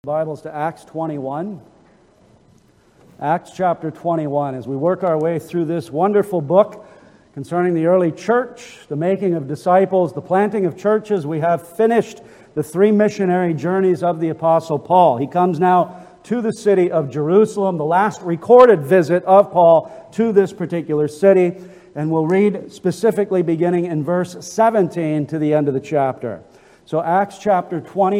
Bibles to Acts 21. Acts chapter 21. As we work our way through this wonderful book concerning the early church, the making of disciples, the planting of churches, we have finished the three missionary journeys of the Apostle Paul. He comes now to the city of Jerusalem, the last recorded visit of Paul to this particular city, and we'll read specifically beginning in verse 17 to the end of the chapter. So Acts chapter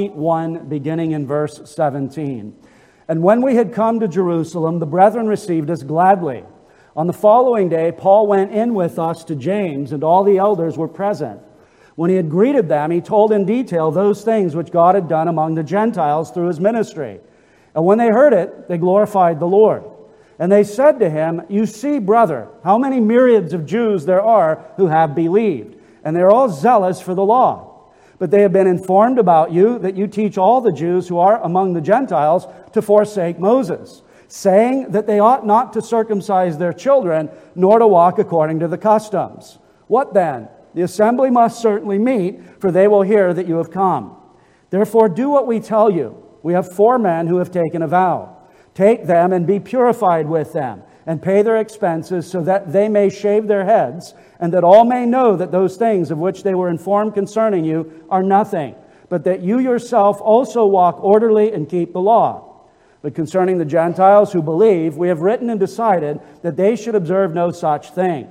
21, beginning in verse 17. And when we had come to Jerusalem, the brethren received us gladly. On the following day, Paul went in with us to James, and all the elders were present. When he had greeted them, he told in detail those things which God had done among the Gentiles through his ministry. And when they heard it, they glorified the Lord. And they said to him, "You see, brother, how many myriads of Jews there are who have believed, and they are all zealous for the law. But they have been informed about you that you teach all the Jews who are among the Gentiles to forsake Moses, saying that they ought not to circumcise their children, nor to walk according to the customs. What then? The assembly must certainly meet, for they will hear that you have come. Therefore do what we tell you. We have 4 men who have taken a vow. Take them and be purified with them, and pay their expenses so that they may shave their heads, and that all may know that those things of which they were informed concerning you are nothing, but that you yourself also walk orderly and keep the law. But concerning the Gentiles who believe, we have written and decided that they should observe no such thing,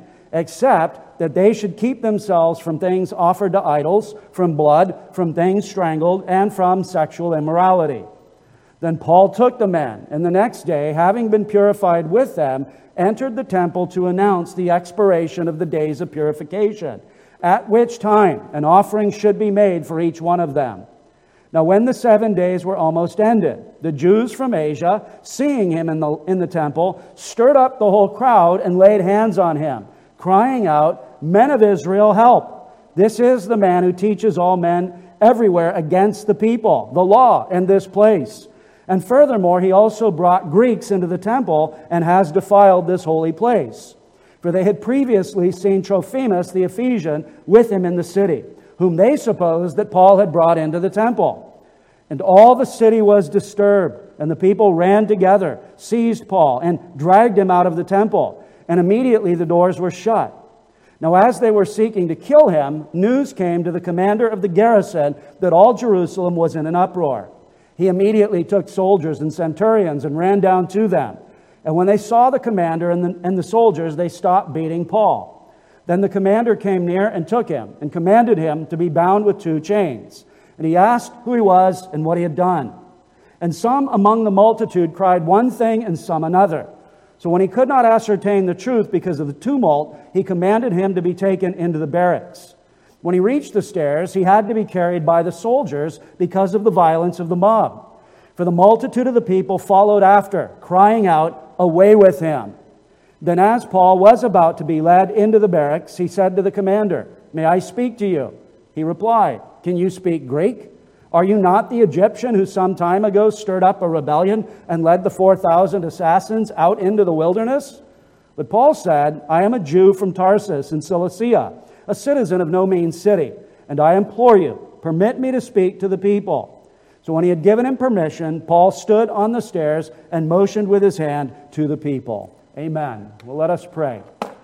except that they should keep themselves from things offered to idols, from blood, from things strangled, and from sexual immorality." Then Paul took the men, and the next day, having been purified with them, entered the temple to announce the expiration of the days of purification, at which time an offering should be made for each one of them. Now when the 7 days were almost ended, the Jews from Asia, seeing him in the temple, stirred up the whole crowd and laid hands on him, crying out, "Men of Israel, help! This is the man who teaches all men everywhere against the people, the law, and this place. And furthermore, he also brought Greeks into the temple and has defiled this holy place." For they had previously seen Trophimus the Ephesian with him in the city, whom they supposed that Paul had brought into the temple. And all the city was disturbed, and the people ran together, seized Paul, and dragged him out of the temple. And immediately the doors were shut. Now as they were seeking to kill him, news came to the commander of the garrison that all Jerusalem was in an uproar. He immediately took soldiers and centurions and ran down to them. And when they saw the commander and the soldiers, they stopped beating Paul. Then the commander came near and took him and commanded him to be bound with 2 chains. And he asked who he was and what he had done. And some among the multitude cried one thing and some another. So when he could not ascertain the truth because of the tumult, he commanded him to be taken into the barracks. When he reached the stairs, he had to be carried by the soldiers because of the violence of the mob. For the multitude of the people followed after, crying out, "Away with him!" Then as Paul was about to be led into the barracks, he said to the commander, "May I speak to you?" He replied, "Can you speak Greek? Are you not the Egyptian who some time ago stirred up a rebellion and led the 4,000 assassins out into the wilderness?" But Paul said, "I am a Jew from Tarsus in Cilicia, a citizen of no mean city, and I implore you, permit me to speak to the people." So when he had given him permission, Paul stood on the stairs and motioned with his hand to the people. Amen. Well, let us pray.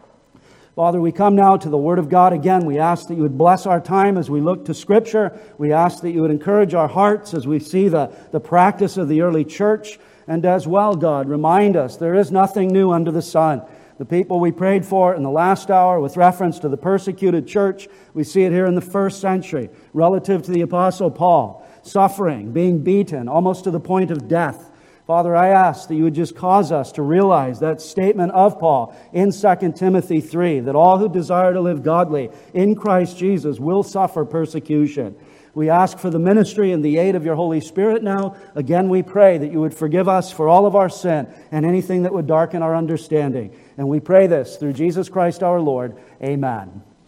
Father, we come now to the Word of God again. We ask that you would bless our time as we look to Scripture. We ask that you would encourage our hearts as we see the practice of the early church. And as well, God, remind us there is nothing new under the sun. The people we prayed for in the last hour with reference to the persecuted church, we see it here in the 1st century relative to the Apostle Paul, suffering, being beaten, almost to the point of death. Father, I ask that you would just cause us to realize that statement of Paul in 2 Timothy 3, that all who desire to live godly in Christ Jesus will suffer persecution. We ask for the ministry and the aid of your Holy Spirit now. Again, we pray that you would forgive us for all of our sin and anything that would darken our understanding. And we pray this through Jesus Christ our Lord. Amen.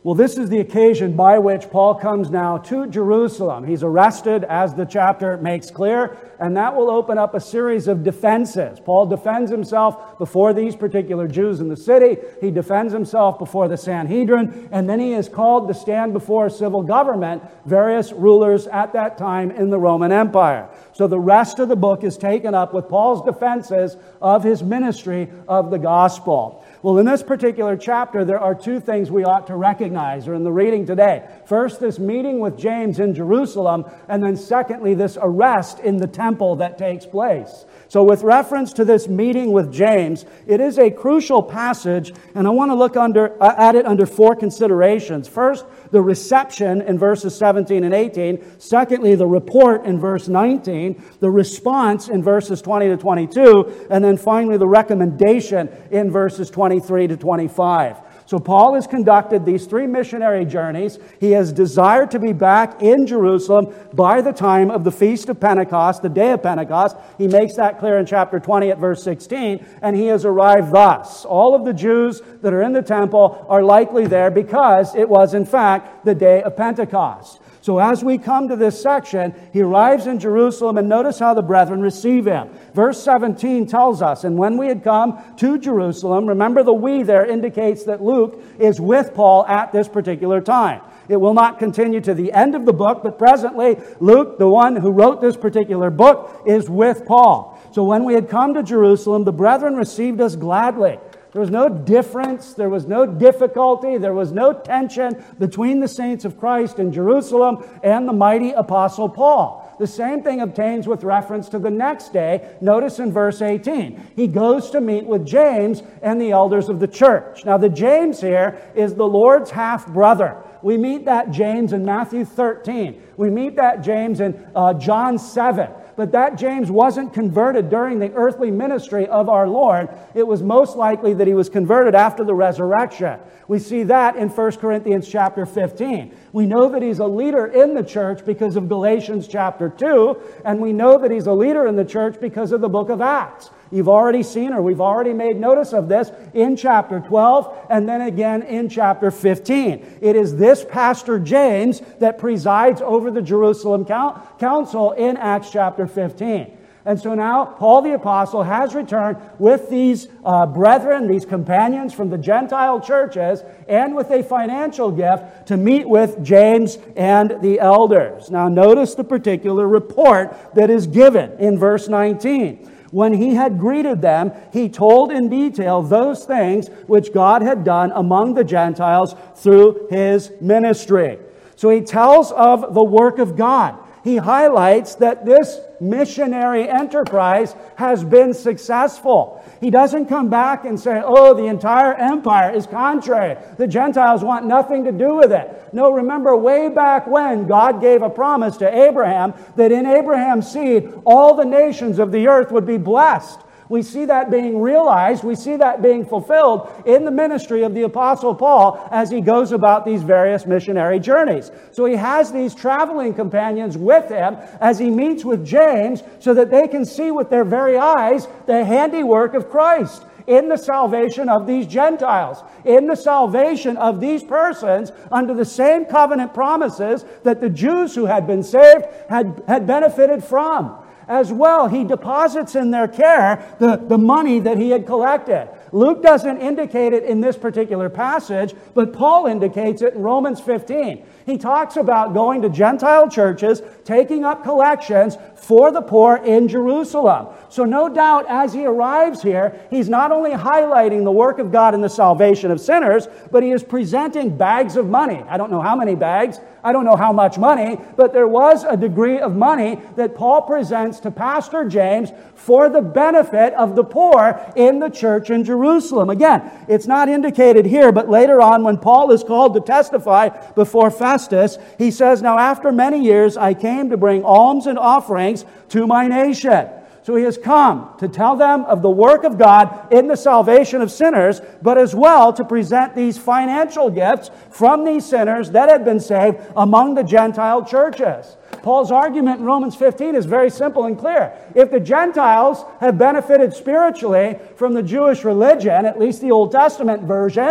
Well, this is the occasion by which Paul comes now to Jerusalem. He's arrested, as the chapter makes clear, and that will open up a series of defenses. Paul defends himself before these particular Jews in the city. He defends himself before the Sanhedrin, and then he is called to stand before civil government, various rulers at that time in the Roman Empire. So the rest of the book is taken up with Paul's defenses of his ministry of the gospel. Well, in this particular chapter, there are two things we ought to recognize, or in the reading today. First, this meeting with James in Jerusalem, and then secondly, this arrest in the temple that takes place. So with reference to this meeting with James, it is a crucial passage, and I want to look at it under four considerations. First, the reception in verses 17 and 18. Secondly, the report in verse 19. The response in verses 20 to 22. And then finally, the recommendation in verses 23 to 25. So Paul has conducted these three missionary journeys. He has desired to be back in Jerusalem by the time of the Feast of Pentecost, the day of Pentecost. He makes that clear in chapter 20 at verse 16. And he has arrived thus. All of the Jews that are in the temple are likely there because it was, in fact, the day of Pentecost. So as we come to this section, he arrives in Jerusalem, and notice how the brethren receive him. Verse 17 tells us, and when we had come to Jerusalem, remember the we there indicates that Luke is with Paul at this particular time. It will not continue to the end of the book, but presently Luke, the one who wrote this particular book, is with Paul. So when we had come to Jerusalem, the brethren received us gladly. There was no difference, there was no difficulty, there was no tension between the saints of Christ in Jerusalem and the mighty apostle Paul. The same thing obtains with reference to the next day. Notice in verse 18, he goes to meet with James and the elders of the church. Now the James here is the Lord's half-brother. We meet that James in Matthew 13. We meet that James in John 7. But that James wasn't converted during the earthly ministry of our Lord. It was most likely that he was converted after the resurrection. We see that in 1 Corinthians chapter 15. We know that he's a leader in the church because of Galatians chapter 2, and we know that he's a leader in the church because of the book of Acts. You've already seen, or we've already made notice of this in chapter 12 and then again in chapter 15. It is this Pastor James that presides over the Jerusalem Council in Acts chapter 15. And so now Paul the Apostle has returned with these brethren, these companions from the Gentile churches, and with a financial gift to meet with James and the elders. Now notice the particular report that is given in verse 19. When he had greeted them, he told in detail those things which God had done among the Gentiles through his ministry. So he tells of the work of God. He highlights that this missionary enterprise has been successful. He doesn't come back and say, oh, the entire empire is contrary. The Gentiles want nothing to do with it. No, remember way back when God gave a promise to Abraham that in Abraham's seed, all the nations of the earth would be blessed. We see that being realized, we see that being fulfilled in the ministry of the Apostle Paul as he goes about these various missionary journeys. So he has these traveling companions with him as he meets with James so that they can see with their very eyes the handiwork of Christ in the salvation of these Gentiles, in the salvation of these persons under the same covenant promises that the Jews who had been saved had benefited from. As well, he deposits in their care the money that he had collected. Luke doesn't indicate it in this particular passage, but Paul indicates it in Romans 15. He talks about going to Gentile churches, taking up collections for the poor in Jerusalem. So no doubt as he arrives here, he's not only highlighting the work of God in the salvation of sinners, but he is presenting bags of money. I don't know how many bags, I don't know how much money, but there was a degree of money that Paul presents to Pastor James for the benefit of the poor in the church in Jerusalem. Again, it's not indicated here, but later on when Paul is called to testify before Festus, he says, now after many years I came to bring alms and offerings to my nation. So he has come to tell them of the work of God in the salvation of sinners, but as well to present these financial gifts from these sinners that had been saved among the Gentile churches. Paul's argument in Romans 15 is very simple and clear. If the Gentiles have benefited spiritually from the Jewish religion, at least the Old Testament version,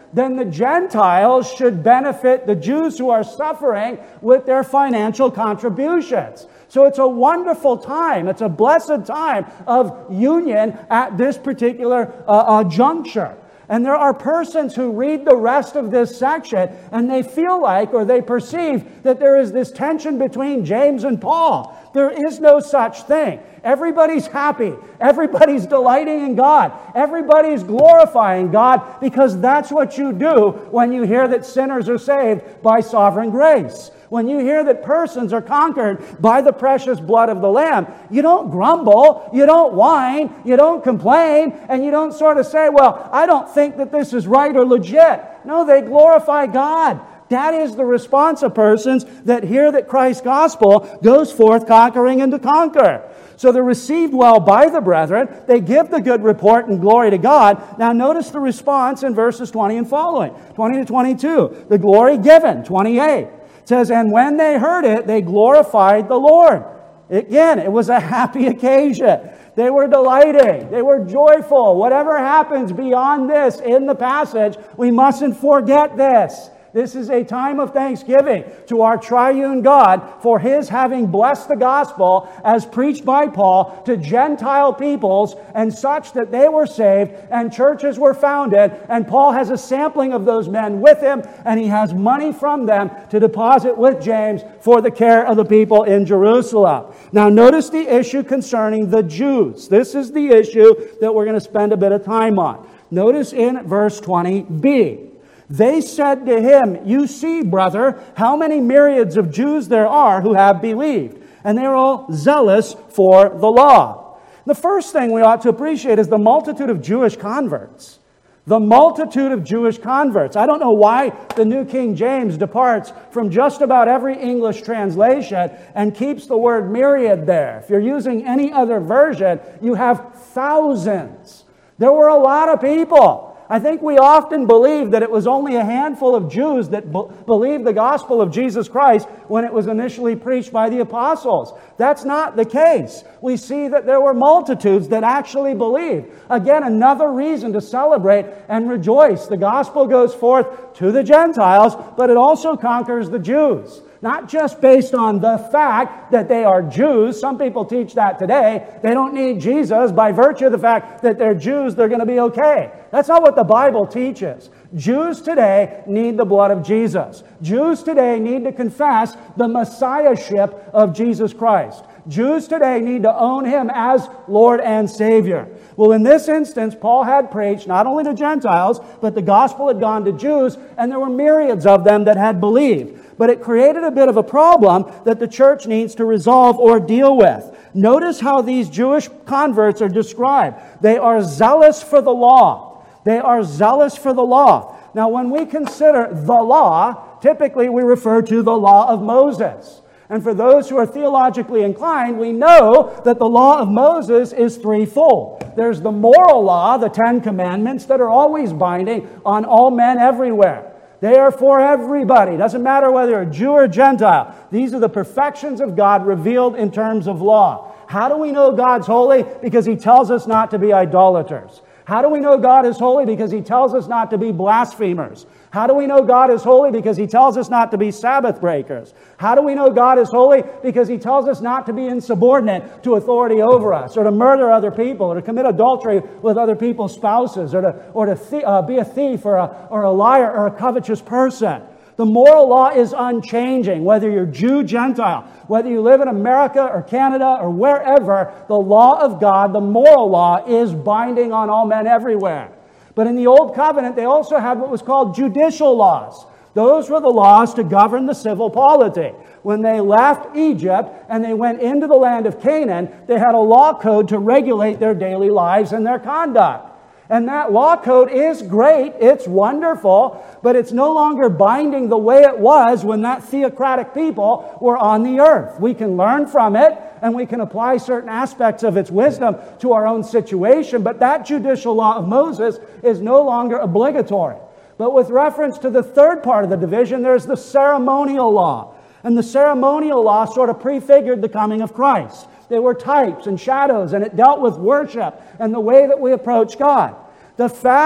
then the Gentiles should benefit the Jews who are suffering with their financial contributions. So it's a wonderful time. It's a blessed time of union at this particular juncture. And there are persons who read the rest of this section and they feel like, or they perceive, that there is this tension between James and Paul. There is no such thing. Everybody's happy. Everybody's delighting in God. Everybody's glorifying God, because that's what you do when you hear that sinners are saved by sovereign grace. When you hear that persons are conquered by the precious blood of the Lamb, you don't grumble, you don't whine, you don't complain, and you don't sort of say, well, I don't think that this is right or legit. No, they glorify God. That is the response of persons that hear that Christ's gospel goes forth conquering and to conquer. So they're received well by the brethren. They give the good report and glory to God. Now notice the response in verses 20 and following. 20 to 22. The glory given. 28. It says, and when they heard it, they glorified the Lord. Again, it was a happy occasion. They were delighting. They were joyful. Whatever happens beyond this in the passage, we mustn't forget this. This is a time of thanksgiving to our triune God for His having blessed the gospel as preached by Paul to Gentile peoples, and such that they were saved and churches were founded, and Paul has a sampling of those men with him, and he has money from them to deposit with James for the care of the people in Jerusalem. Now notice the issue concerning the Jews. This is the issue that we're going to spend a bit of time on. Notice in verse 20b. They said to him, you see, brother, how many myriads of Jews there are who have believed, and they're all zealous for the law. The first thing we ought to appreciate is the multitude of Jewish converts. The multitude of Jewish converts. I don't know why the New King James departs from just about every English translation and keeps the word myriad there. If you're using any other version, you have thousands. There were a lot of people. I think we often believe that it was only a handful of Jews that believed the gospel of Jesus Christ when it was initially preached by the apostles. That's not the case. We see that there were multitudes that actually believed. Again, another reason to celebrate and rejoice. The gospel goes forth to the Gentiles, but it also conquers the Jews. Not just based on the fact that they are Jews. Some people teach that today. They don't need Jesus. By virtue of the fact that they're Jews, they're going to be okay. That's not what the Bible teaches. Jews today need the blood of Jesus. Jews today need to confess the messiahship of Jesus Christ. Jews today need to own Him as Lord and Savior. Well, in this instance, Paul had preached not only to Gentiles, but the gospel had gone to Jews, and there were myriads of them that had believed. But it created a bit of a problem that the church needs to resolve or deal with. Notice how these Jewish converts are described. They are zealous for the law. They are zealous for the law. Now, when we consider the law, typically we refer to the law of Moses. And for those who are theologically inclined, we know that the law of Moses is threefold. There's the moral law, the Ten Commandments, that are always binding on all men everywhere. They are for everybody. Doesn't matter whether you're a Jew or Gentile. These are the perfections of God revealed in terms of law. How do we know God's holy? Because He tells us not to be idolaters. How do we know God is holy? Because He tells us not to be blasphemers. How do we know God is holy? Because He tells us not to be Sabbath breakers. How do we know God is holy? Because He tells us not to be insubordinate to authority over us, or to murder other people, or to commit adultery with other people's spouses, or to be a thief, or a liar, or a covetous person. The moral law is unchanging, whether you're Jew, Gentile, whether you live in America or Canada or wherever. The law of God, the moral law, is binding on all men everywhere. But in the Old Covenant, they also had what was called judicial laws. Those were the laws to govern the civil polity. When they left Egypt and they went into the land of Canaan, they had a law code to regulate their daily lives and their conduct. And that law code is great, it's wonderful, but it's no longer binding the way it was when that theocratic people were on the earth. We can learn from it, and we can apply certain aspects of its wisdom to our own situation, but that judicial law of Moses is no longer obligatory. But with reference to the third part of the division, there's the ceremonial law. And the ceremonial law sort of prefigured the coming of Christ. They were types and shadows, and it dealt with worship and the way that we approach God. The fact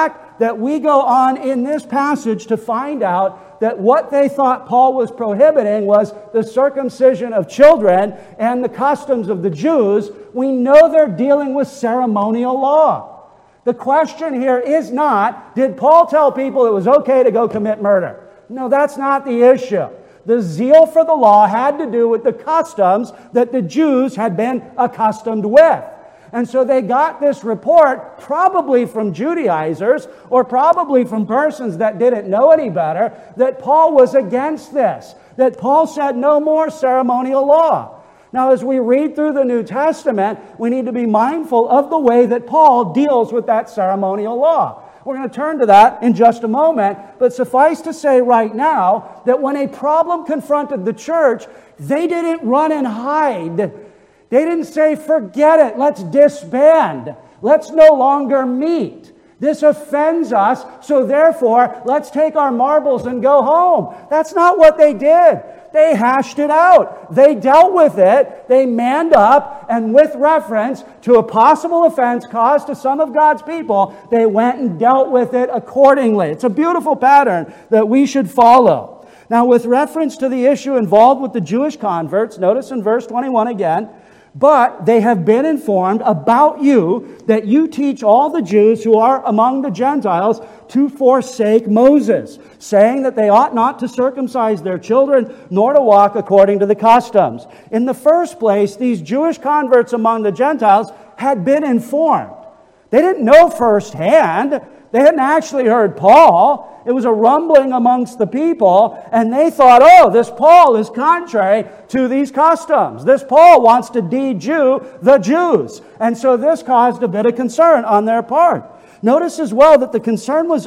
that we go on in this passage to find out that what they thought Paul was prohibiting was the circumcision of children and the customs of the Jews. We know they're dealing with ceremonial law. The question here is not, did Paul tell people it was okay to go commit murder? No, that's not the issue. The zeal for the law had to do with the customs that the Jews had been accustomed with. And so they got this report probably from Judaizers or probably from persons that didn't know any better that Paul was against this, that Paul said no more ceremonial law. Now, as we read through the New Testament, we need to be mindful of the way that Paul deals with that ceremonial law. We're going to turn to that in just a moment, but suffice to say right now that when a problem confronted the church, they didn't run and hide. They didn't say, forget it, let's disband. Let's no longer meet. This offends us, so therefore, let's take our marbles and go home. That's not what they did. They hashed it out. They dealt with it. They manned up, and with reference to a possible offense caused to some of God's people, they went and dealt with it accordingly. It's a beautiful pattern that we should follow. Now, with reference to the issue involved with the Jewish converts, notice in verse 21 again, but they have been informed about you that you teach all the Jews who are among the Gentiles to forsake Moses, saying that they ought not to circumcise their children, nor to walk according to the customs. In the first place, these Jewish converts among the Gentiles had been informed. They didn't know firsthand. They hadn't actually heard Paul. It was a rumbling amongst the people, and they thought, oh, this Paul is contrary to these customs. This Paul wants to de-Jew the Jews. And so this caused a bit of concern on their part. Notice as well that the concern was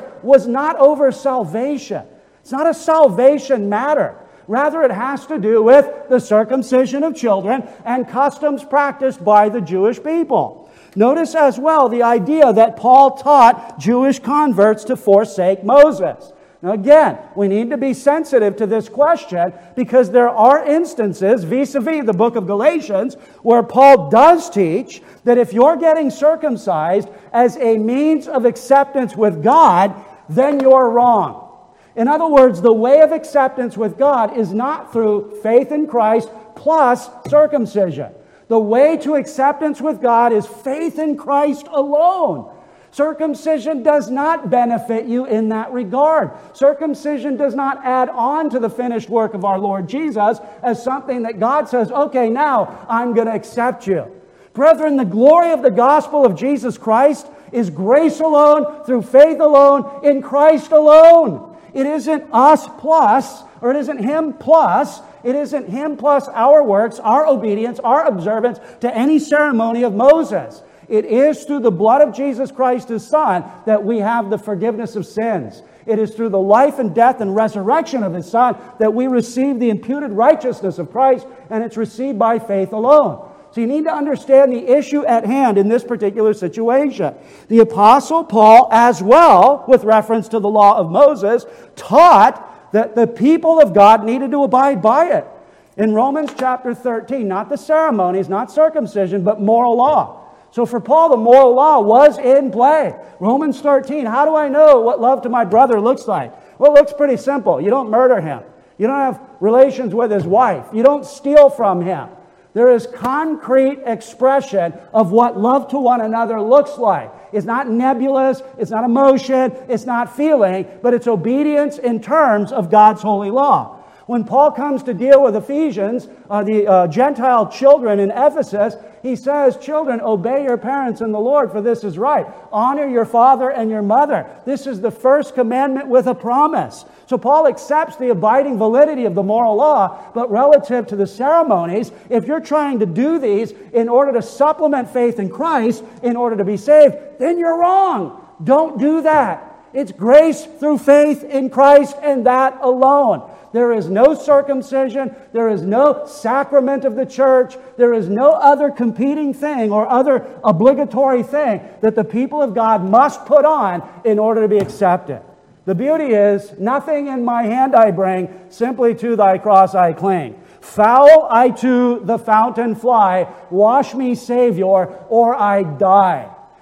not over salvation. It's not a salvation matter. Rather, it has to do with the circumcision of children and customs practiced by the Jewish people. Notice as well the idea that Paul taught Jewish converts to forsake Moses. Now again, we need to be sensitive to this question because there are instances, vis-a-vis the book of Galatians, where Paul does teach that if you're getting circumcised as a means of acceptance with God, then you're wrong. In other words, the way of acceptance with God is not through faith in Christ plus circumcision. The way to acceptance with God is faith in Christ alone. Circumcision does not benefit you in that regard. Circumcision does not add on to the finished work of our Lord Jesus as something that God says, okay, now I'm going to accept you. Brethren, the glory of the gospel of Jesus Christ is grace alone, through faith alone, in Christ alone. It isn't us plus, or it isn't Him plus. It isn't Him plus our works, our obedience, our observance to any ceremony of Moses. It is through the blood of Jesus Christ, His Son, that we have the forgiveness of sins. It is through the life and death and resurrection of His Son that we receive the imputed righteousness of Christ, and it's received by faith alone. So you need to understand the issue at hand in this particular situation. The Apostle Paul, as well, with reference to the law of Moses, taught that the people of God needed to abide by it. In Romans chapter 13, not the ceremonies, not circumcision, but moral law. So for Paul, the moral law was in play. Romans 13, how do I know what love to my brother looks like? Well, it looks pretty simple. You don't murder him. You don't have relations with his wife. You don't steal from him. There is concrete expression of what love to one another looks like. It's not nebulous, it's not emotion, it's not feeling, but it's obedience in terms of God's holy law. When Paul comes to deal with Ephesians, the Gentile children in Ephesus, he says, children, obey your parents in the Lord, for this is right. Honor your father and your mother. This is the first commandment with a promise. So Paul accepts the abiding validity of the moral law, but relative to the ceremonies, if you're trying to do these in order to supplement faith in Christ, in order to be saved, then you're wrong. Don't do that. It's grace through faith in Christ and that alone. There is no circumcision. There is no sacrament of the church. There is no other competing thing or other obligatory thing that the people of God must put on in order to be accepted. The beauty is, nothing in my hand I bring, simply to thy cross I cling. Foul I to the fountain fly, wash me, Savior, or I die.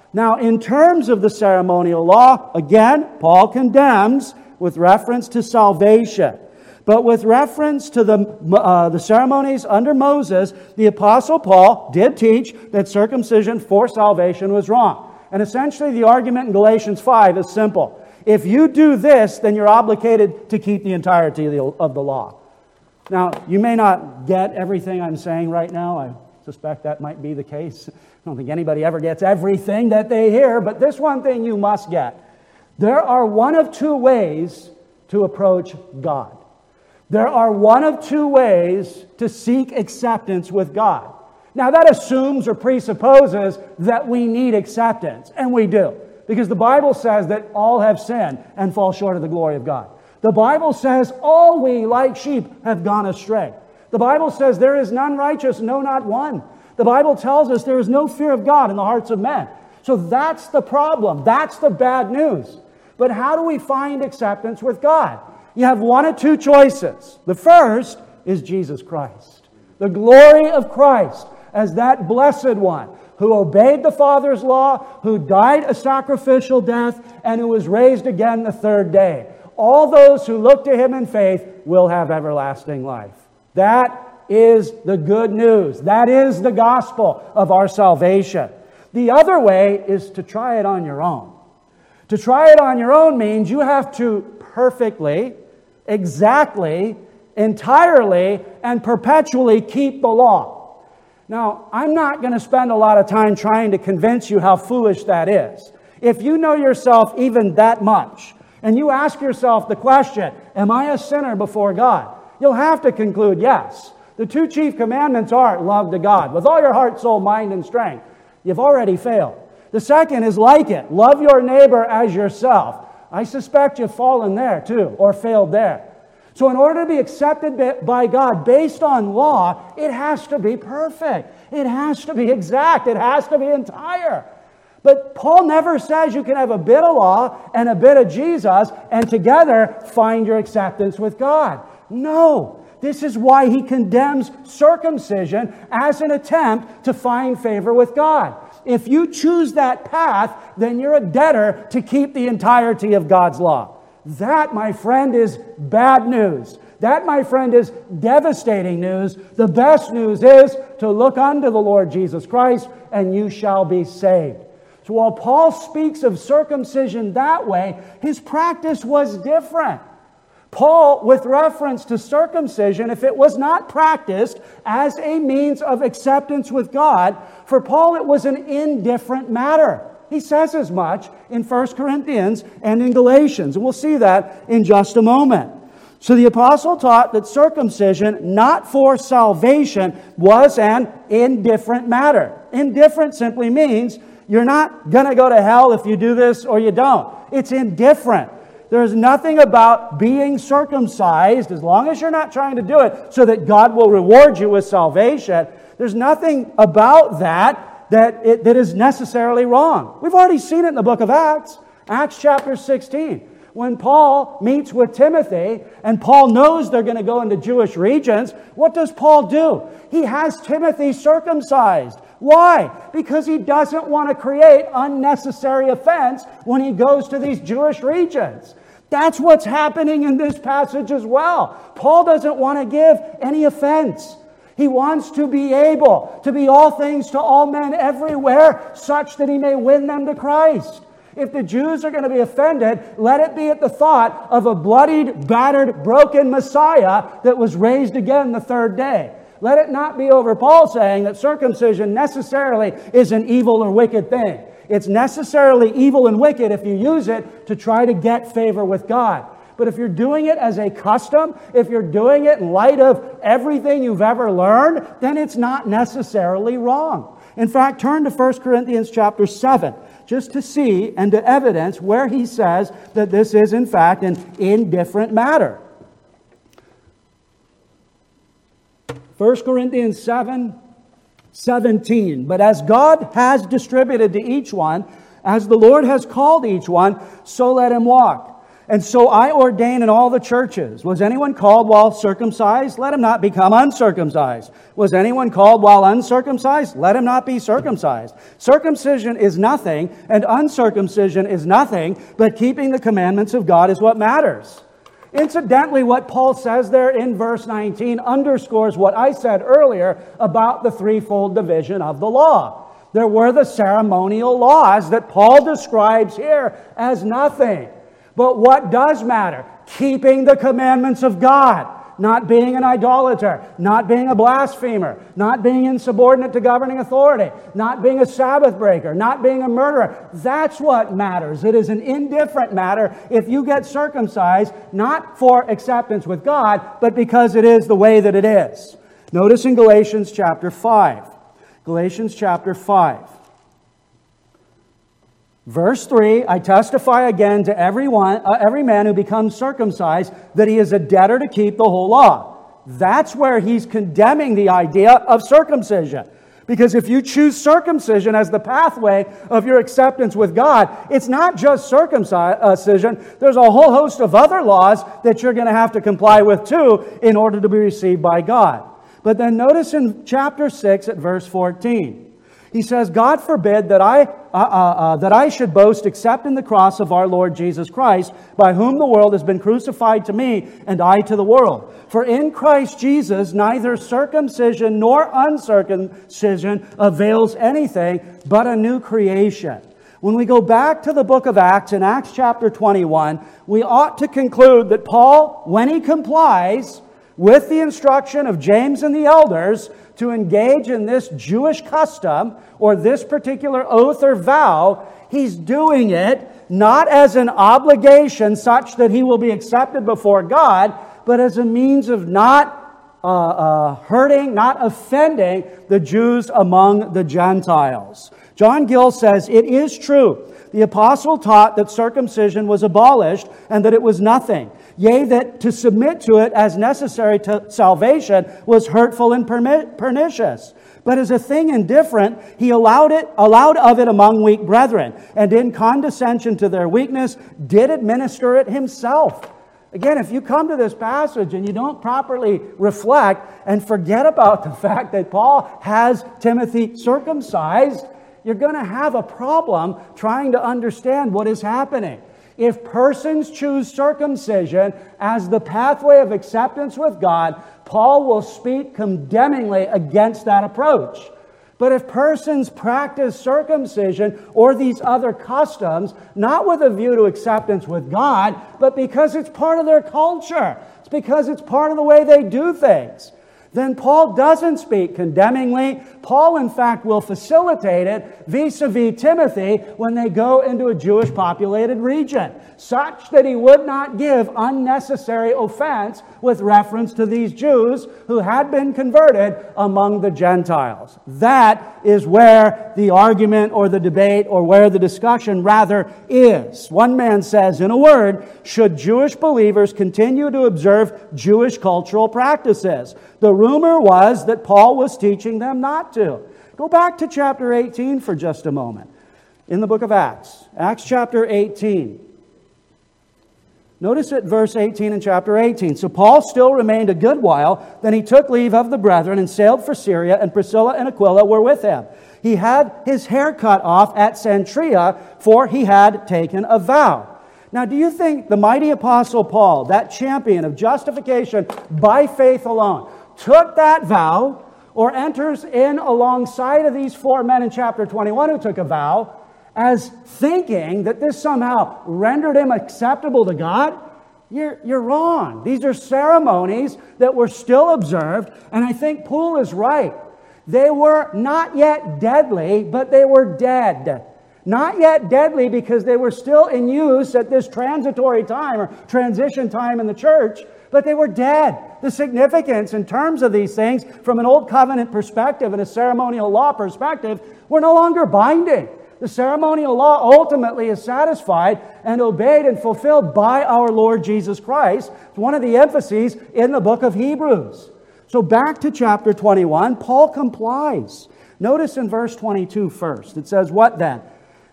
Now, in terms of the ceremonial law, again, Paul condemns with reference to salvation. But with reference to the ceremonies under Moses, the Apostle Paul did teach that circumcision for salvation was wrong. And essentially the argument in Galatians 5 is simple. If you do this, then you're obligated to keep the entirety of the law. Now, you may not get everything I'm saying right now. I suspect that might be the case. I don't think anybody ever gets everything that they hear, but this one thing you must get. There are one of two ways to approach God. There are one of two ways to seek acceptance with God. Now that assumes or presupposes that we need acceptance, and we do. Because the Bible says that all have sinned and fall short of the glory of God. The Bible says all we like sheep have gone astray. The Bible says there is none righteous, no, not one. The Bible tells us there is no fear of God in the hearts of men. So that's the problem. That's the bad news. But how do we find acceptance with God? You have one of two choices. The first is Jesus Christ. The glory of Christ as that blessed one who obeyed the Father's law, who died a sacrificial death, and who was raised again the third day. All those who look to Him in faith will have everlasting life. That is the good news. That is the gospel of our salvation. The other way is to try it on your own. To try it on your own means you have to perfectly, exactly, entirely, and perpetually keep the law. Now, I'm not going to spend a lot of time trying to convince you how foolish that is. If you know yourself even that much, and you ask yourself the question, am I a sinner before God? You'll have to conclude yes. The two chief commandments are love to God with all your heart, soul, mind, and strength. You've already failed. The second is like it. Love your neighbor as yourself. I suspect you've fallen there too, or failed there. So in order to be accepted by God based on law, it has to be perfect. It has to be exact. It has to be entire. But Paul never says you can have a bit of law and a bit of Jesus and together find your acceptance with God. No. This is why he condemns circumcision as an attempt to find favor with God. If you choose that path, then you're a debtor to keep the entirety of God's law. That, my friend, is bad news. That, my friend, is devastating news. The best news is to look unto the Lord Jesus Christ, and you shall be saved. So while Paul speaks of circumcision that way, his practice was different. Paul, with reference to circumcision, if it was not practiced as a means of acceptance with God, for Paul it was an indifferent matter. He says as much in 1 Corinthians and in Galatians, and we'll see that in just a moment. So the apostle taught that circumcision, not for salvation, was an indifferent matter. Indifferent simply means you're not going to go to hell if you do this or you don't. It's indifferent. There's nothing about being circumcised, as long as you're not trying to do it so that God will reward you with salvation. There's nothing about that is necessarily wrong. We've already seen it in the book of Acts. Acts chapter 16. When Paul meets with Timothy, and Paul knows they're going to go into Jewish regions, what does Paul do? He has Timothy circumcised. Why? Because he doesn't want to create unnecessary offense when he goes to these Jewish regions. That's what's happening in this passage as well. Paul doesn't want to give any offense. He wants to be able to be all things to all men everywhere, such that he may win them to Christ. If the Jews are going to be offended, let it be at the thought of a bloodied, battered, broken Messiah that was raised again the third day. Let it not be over Paul saying that circumcision necessarily is an evil or wicked thing. It's necessarily evil and wicked if you use it to try to get favor with God. But if you're doing it as a custom, if you're doing it in light of everything you've ever learned, then it's not necessarily wrong. In fact, turn to 1 Corinthians chapter 7, just to see and to evidence where he says that this is in fact an indifferent matter. 1 Corinthians 7:17. But as God has distributed to each one, as the Lord has called each one, so let him walk. And so I ordain in all the churches. Was anyone called while circumcised? Let him not become uncircumcised. Was anyone called while uncircumcised? Let him not be circumcised. Circumcision is nothing, and uncircumcision is nothing, but keeping the commandments of God is what matters. Incidentally, what Paul says there in verse 19 underscores what I said earlier about the threefold division of the law. There were the ceremonial laws that Paul describes here as nothing. But what does matter? Keeping the commandments of God. Not being an idolater. Not being a blasphemer. Not being insubordinate to governing authority. Not being a Sabbath breaker. Not being a murderer. That's what matters. It is an indifferent matter if you get circumcised, not for acceptance with God, but because it is the way that it is. Notice in Galatians chapter 5. Galatians chapter 5. Verse 3, I testify again to every man who becomes circumcised that he is a debtor to keep the whole law. That's where he's condemning the idea of circumcision. Because if you choose circumcision as the pathway of your acceptance with God, it's not just circumcision. There's a whole host of other laws that you're going to have to comply with too in order to be received by God. But then notice in chapter 6 at verse 14. He says, God forbid that I should boast except in the cross of our Lord Jesus Christ, by whom the world has been crucified to me, and I to the world. For in Christ Jesus neither circumcision nor uncircumcision avails anything, but a new creation. When we go back to the book of Acts, in Acts chapter 21, we ought to conclude that Paul, when he complies with the instruction of James and the elders to engage in this Jewish custom or this particular oath or vow, he's doing it not as an obligation such that he will be accepted before God, but as a means of not hurting, not offending the Jews among the Gentiles. John Gill says, it is true. The apostle taught that circumcision was abolished and that it was nothing. Yea, that to submit to it as necessary to salvation was hurtful and pernicious. But as a thing indifferent, he allowed of it among weak brethren, and in condescension to their weakness, did administer it himself. Again, if you come to this passage and you don't properly reflect and forget about the fact that Paul has Timothy circumcised, you're going to have a problem trying to understand what is happening. If persons choose circumcision as the pathway of acceptance with God, Paul will speak condemningly against that approach. But if persons practice circumcision or these other customs, not with a view to acceptance with God, but because it's part of their culture, it's because it's part of the way they do things, then Paul doesn't speak condemningly. Paul, in fact, will facilitate it vis-a-vis Timothy when they go into a Jewish populated region, such that he would not give unnecessary offense with reference to these Jews who had been converted among the Gentiles. That is where the argument or the debate or where the discussion rather is. One man says, in a word, should Jewish believers continue to observe Jewish cultural practices? The rumor was that Paul was teaching them not to. Go back to chapter 18 for just a moment. In the book of Acts. Acts chapter 18. Notice at verse 18 in chapter 18. So Paul still remained a good while. Then he took leave of the brethren and sailed for Syria, and Priscilla and Aquila were with him. He had his hair cut off at Cenchrea, for he had taken a vow. Now, do you think the mighty apostle Paul, that champion of justification by faith alone, took that vow or enters in alongside of these four men in chapter 21 who took a vow as thinking that this somehow rendered him acceptable to God? You're wrong. These are ceremonies that were still observed, and I think Poole is right. They were not yet deadly, but they were dead. Not yet deadly because they were still in use at this transitory time or transition time in the church, but they were dead. The significance in terms of these things from an Old Covenant perspective and a ceremonial law perspective were no longer binding. The ceremonial law ultimately is satisfied and obeyed and fulfilled by our Lord Jesus Christ. It's one of the emphases in the book of Hebrews. So back to chapter 21, Paul complies. Notice in verse 22 first. It says, what then?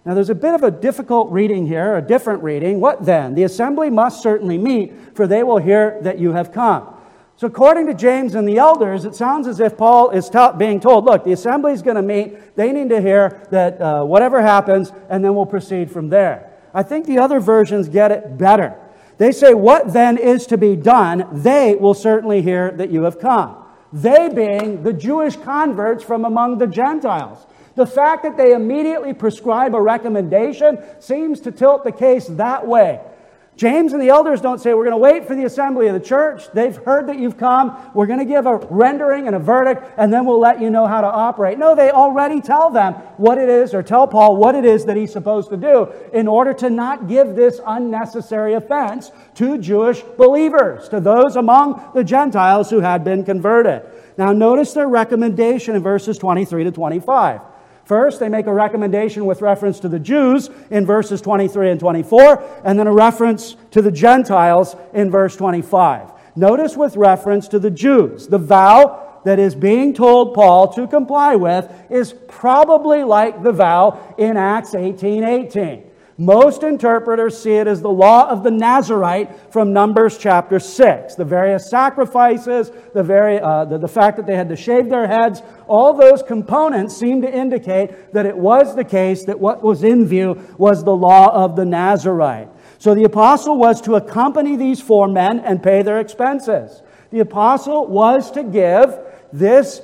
Now, there's a bit of a difficult reading here, a different reading. What then? The assembly must certainly meet, for they will hear that you have come. So according to James and the elders, it sounds as if Paul is being told, look, the assembly is going to meet. They need to hear that whatever happens, and then we'll proceed from there. I think the other versions get it better. They say, what then is to be done? They will certainly hear that you have come. They being the Jewish converts from among the Gentiles. The fact that they immediately prescribe a recommendation seems to tilt the case that way. James and the elders don't say, we're going to wait for the assembly of the church. They've heard that you've come. We're going to give a rendering and a verdict, and then we'll let you know how to operate. No, they already tell them what it is, or tell Paul what it is that he's supposed to do in order to not give this unnecessary offense to Jewish believers, to those among the Gentiles who had been converted. Now, notice their recommendation in verses 23 to 25. First, they make a recommendation with reference to the Jews in verses 23 and 24, and then a reference to the Gentiles in verse 25. Notice with reference to the Jews, the vow that is being told Paul to comply with is probably like the vow in Acts 18:18. Most interpreters see it as the law of the Nazirite from Numbers chapter 6. The various sacrifices, the fact that they had to shave their heads, all those components seem to indicate that it was the case that what was in view was the law of the Nazirite. So the apostle was to accompany these 4 men and pay their expenses. The apostle was to give this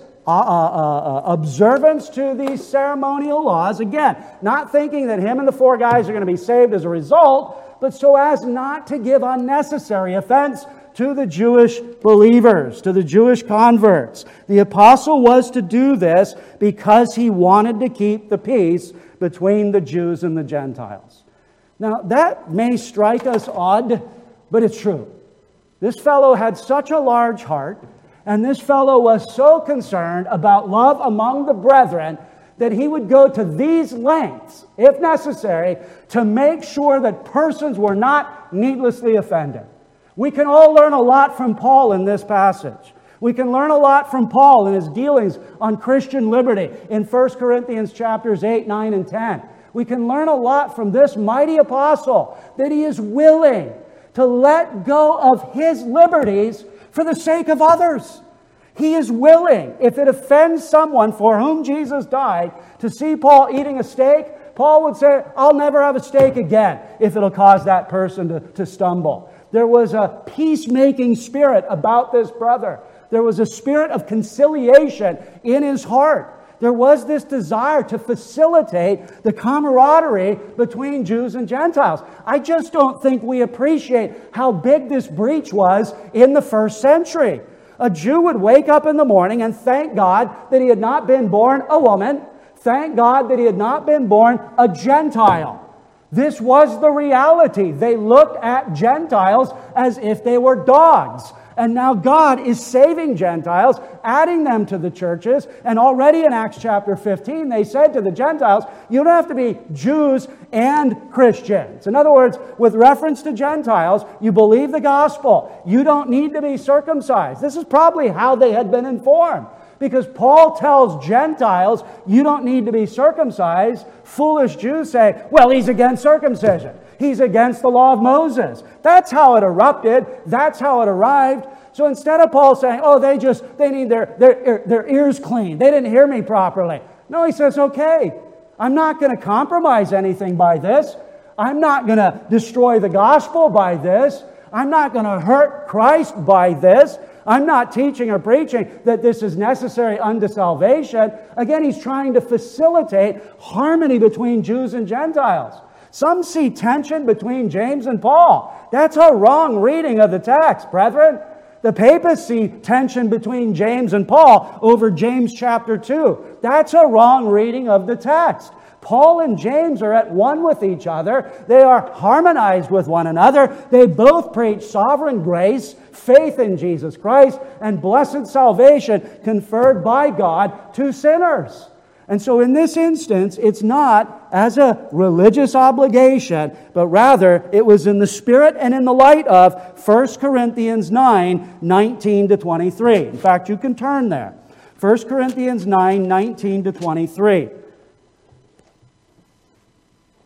observance to these ceremonial laws. Again, not thinking that him and the 4 guys are going to be saved as a result, but so as not to give unnecessary offense to the Jewish believers, to the Jewish converts. The apostle was to do this because he wanted to keep the peace between the Jews and the Gentiles. Now, that may strike us odd, but it's true. This fellow had such a large heart, and this fellow was so concerned about love among the brethren that he would go to these lengths, if necessary, to make sure that persons were not needlessly offended. We can all learn a lot from Paul in this passage. We can learn a lot from Paul in his dealings on Christian liberty in 1 Corinthians chapters 8, 9, and 10. We can learn a lot from this mighty apostle that he is willing to let go of his liberties for the sake of others. He is willing, if it offends someone for whom Jesus died, to see Paul eating a steak. Paul would say, I'll never have a steak again if it'll cause that person to stumble. There was a peacemaking spirit about this brother. There was a spirit of conciliation in his heart. There was this desire to facilitate the camaraderie between Jews and Gentiles. I just don't think we appreciate how big this breach was in the first century. A Jew would wake up in the morning and thank God that he had not been born a woman. Thank God that he had not been born a Gentile. This was the reality. They looked at Gentiles as if they were dogs. And now God is saving Gentiles, adding them to the churches. And already in Acts chapter 15, they said to the Gentiles, you don't have to be Jews and Christians. In other words, with reference to Gentiles, you believe the gospel. You don't need to be circumcised. This is probably how they had been informed. Because Paul tells Gentiles, you don't need to be circumcised. Foolish Jews say, well, he's against circumcision. He's against the law of Moses. That's how it erupted. That's how it arrived. So instead of Paul saying, oh, they need their ears cleaned. They didn't hear me properly. No, he says, okay, I'm not going to compromise anything by this. I'm not going to destroy the gospel by this. I'm not going to hurt Christ by this. I'm not teaching or preaching that this is necessary unto salvation. Again, he's trying to facilitate harmony between Jews and Gentiles. Some see tension between James and Paul. That's a wrong reading of the text, brethren. The papists see tension between James and Paul over James chapter 2. That's a wrong reading of the text. Paul and James are at one with each other. They are harmonized with one another. They both preach sovereign grace, faith in Jesus Christ, and blessed salvation conferred by God to sinners. And so in this instance, it's not as a religious obligation, but rather it was in the spirit and in the light of 1 Corinthians 9, 19 to 23. In fact, you can turn there. 1 Corinthians 9, 19 to 23.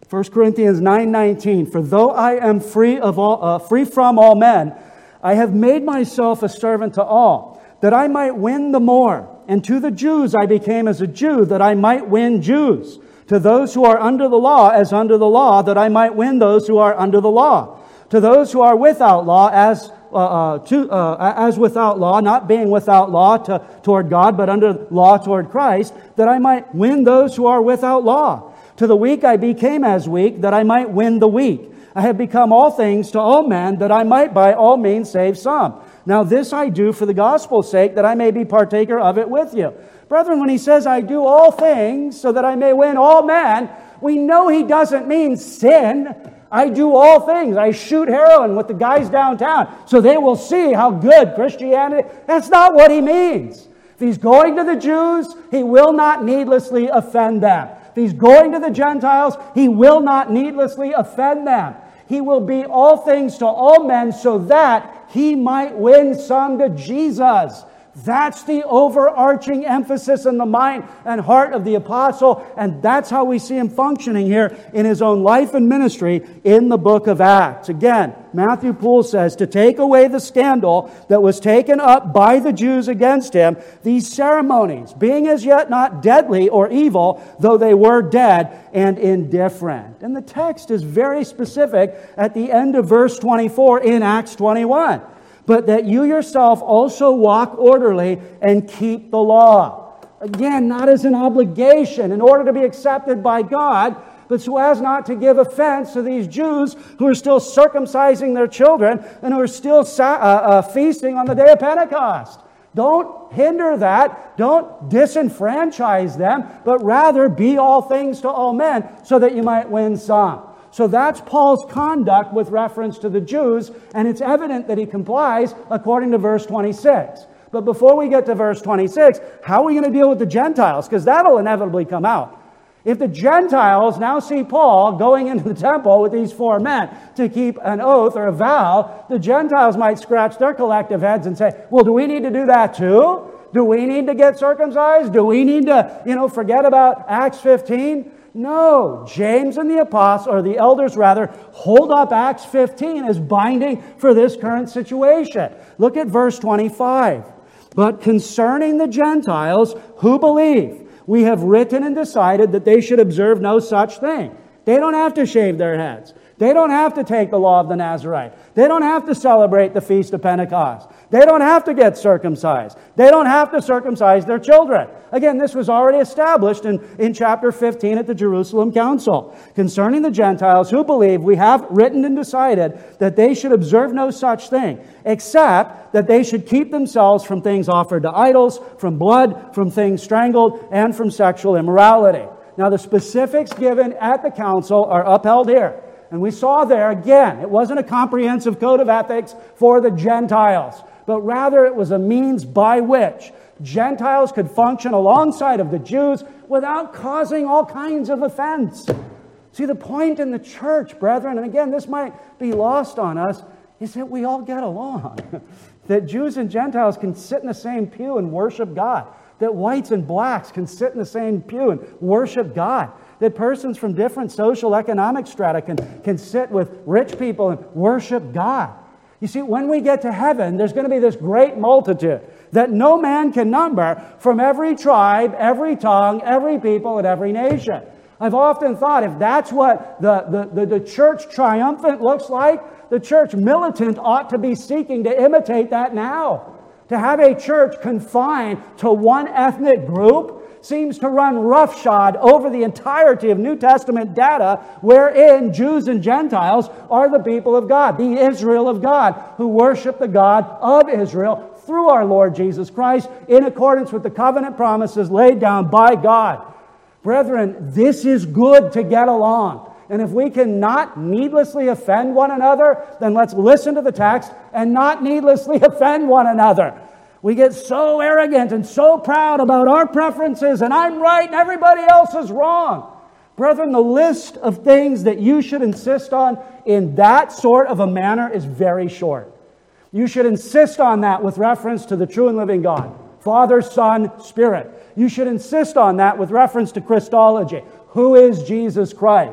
1 Corinthians 9:19, for though I am free from all men, I have made myself a servant to all, that I might win the more. And to the Jews I became as a Jew, that I might win Jews. To those who are under the law, as under the law, that I might win those who are under the law. To those who are without law, as without law, not being without law toward God, but under law toward Christ, that I might win those who are without law. To the weak I became as weak, that I might win the weak. I have become all things to all men, that I might by all means save some. Now this I do for the gospel's sake, that I may be partaker of it with you. Brethren, when he says, I do all things so that I may win all men, we know he doesn't mean sin. I do all things. I shoot heroin with the guys downtown so they will see how good Christianity. That's not what he means. If he's going to the Jews, he will not needlessly offend them. If he's going to the Gentiles, he will not needlessly offend them. He will be all things to all men so that he might win some to Jesus. That's the overarching emphasis in the mind and heart of the apostle, and that's how we see him functioning here in his own life and ministry in the book of Acts. Again, Matthew Poole says, to take away the scandal that was taken up by the Jews against him, these ceremonies, being as yet not deadly or evil, though they were dead and indifferent. And the text is very specific at the end of verse 24 in Acts 21. But that you yourself also walk orderly and keep the law. Again, not as an obligation in order to be accepted by God, but so as not to give offense to these Jews who are still circumcising their children and who are still feasting on the day of Pentecost. Don't hinder that. Don't disenfranchise them, but rather be all things to all men so that you might win some. So that's Paul's conduct with reference to the Jews, and it's evident that he complies according to verse 26. But before we get to verse 26, how are we going to deal with the Gentiles? Because that'll inevitably come out. If the Gentiles now see Paul going into the temple with these four men to keep an oath or a vow, the Gentiles might scratch their collective heads and say, well, do we need to do that too? Do we need to get circumcised? Do we need to, forget about Acts 15? No, James and the apostles, or the elders rather, hold up Acts 15 as binding for this current situation. Look at verse 25. But concerning the Gentiles who believe, we have written and decided that they should observe no such thing. They don't have to shave their heads. They don't have to take the law of the Nazarite. They don't have to celebrate the Feast of Pentecost. They don't have to get circumcised. They don't have to circumcise their children. Again, this was already established in chapter 15 at the Jerusalem Council. Concerning the Gentiles who believe, we have written and decided that they should observe no such thing, except that they should keep themselves from things offered to idols, from blood, from things strangled, and from sexual immorality. Now, the specifics given at the council are upheld here. And we saw there, again, it wasn't a comprehensive code of ethics for the Gentiles, but rather it was a means by which Gentiles could function alongside of the Jews without causing all kinds of offense. See, the point in the church, brethren, and again, this might be lost on us, is that we all get along. That Jews and Gentiles can sit in the same pew and worship God. That whites and blacks can sit in the same pew and worship God. That persons from different social economic strata can sit with rich people and worship God. You see, when we get to heaven, there's going to be this great multitude that no man can number from every tribe, every tongue, every people, and every nation. I've often thought if that's what the church triumphant looks like, the church militant ought to be seeking to imitate that now. To have a church confined to one ethnic group seems to run roughshod over the entirety of New Testament data wherein Jews and Gentiles are the people of God, the Israel of God, who worship the God of Israel through our Lord Jesus Christ in accordance with the covenant promises laid down by God. Brethren, this is good to get along. And if we can not needlessly offend one another, then let's listen to the text and not needlessly offend one another. We get so arrogant and so proud about our preferences, and I'm right and everybody else is wrong. Brethren, the list of things that you should insist on in that sort of a manner is very short. You should insist on that with reference to the true and living God, Father, Son, Spirit. You should insist on that with reference to Christology. Who is Jesus Christ?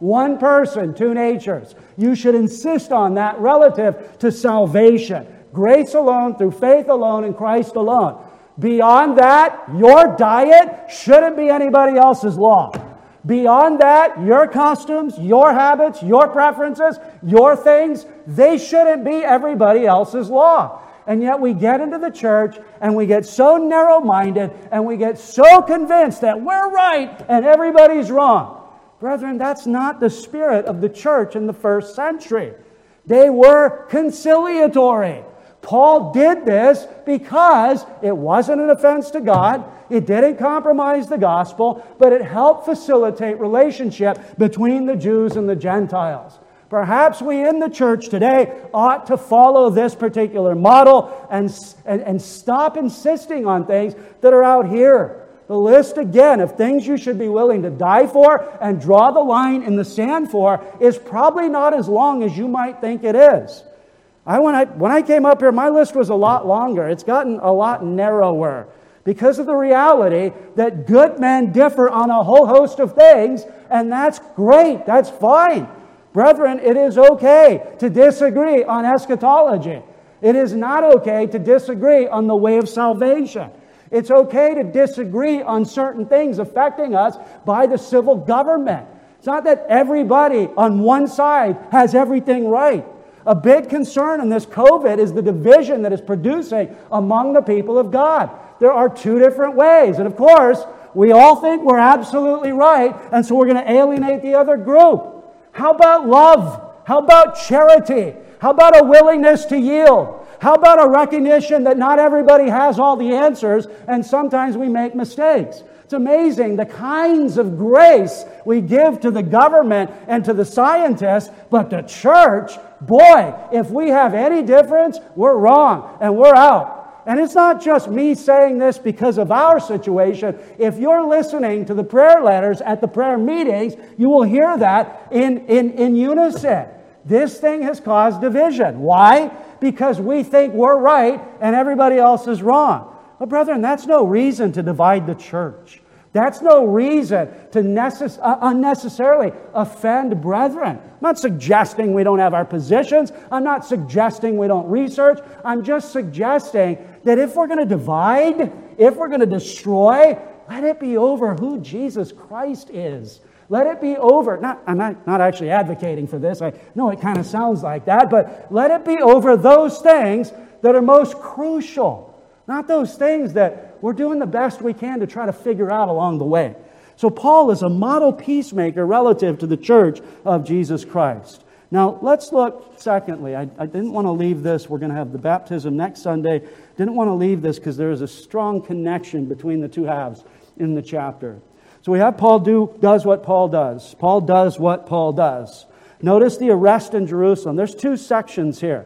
One person, two natures. You should insist on that relative to salvation. Grace alone, through faith alone, in Christ alone. Beyond that, your diet shouldn't be anybody else's law. Beyond that, your costumes, your habits, your preferences, your things, they shouldn't be everybody else's law. And yet we get into the church and we get so narrow-minded and we get so convinced that we're right and everybody's wrong. Brethren, that's not the spirit of the church in the first century. They were conciliatory. Paul did this because it wasn't an offense to God, it didn't compromise the gospel, but it helped facilitate relationship between the Jews and the Gentiles. Perhaps we in the church today ought to follow this particular model and stop insisting on things that are out here. The list, again, of things you should be willing to die for and draw the line in the sand for is probably not as long as you might think it is. When I came up here, my list was a lot longer. It's gotten a lot narrower because of the reality that good men differ on a whole host of things, and that's great. That's fine. Brethren, it is okay to disagree on eschatology. It is not okay to disagree on the way of salvation. It's okay to disagree on certain things affecting us by the civil government. It's not that everybody on one side has everything right. A big concern in this COVID is the division that is producing among the people of God. There are two different ways. And of course, we all think we're absolutely right, and so we're going to alienate the other group. How about love? How about charity? How about a willingness to yield? How about a recognition that not everybody has all the answers, and sometimes we make mistakes? It's amazing the kinds of grace we give to the government and to the scientists, but the church, boy, if we have any difference, we're wrong and we're out. And it's not just me saying this because of our situation. If you're listening to the prayer letters at the prayer meetings, you will hear that in unison. This thing has caused division. Why? Because we think we're right and everybody else is wrong. But brethren, that's no reason to divide the church. That's no reason to unnecessarily offend brethren. I'm not suggesting we don't have our positions. I'm not suggesting we don't research. I'm just suggesting that if we're going to divide, if we're going to destroy, let it be over who Jesus Christ is. Let it be over. I'm not actually advocating for this. I know it kind of sounds like that, but let it be over those things that are most crucial. Not those things that we're doing the best we can to try to figure out along the way. So Paul is a model peacemaker relative to the church of Jesus Christ. Now, let's look, secondly, I didn't want to leave this. We're going to have the baptism next Sunday. Didn't want to leave this because there is a strong connection between the two halves in the chapter. So we have Paul does what Paul does. Paul does what Paul does. Notice the arrest in Jerusalem. There's two sections here.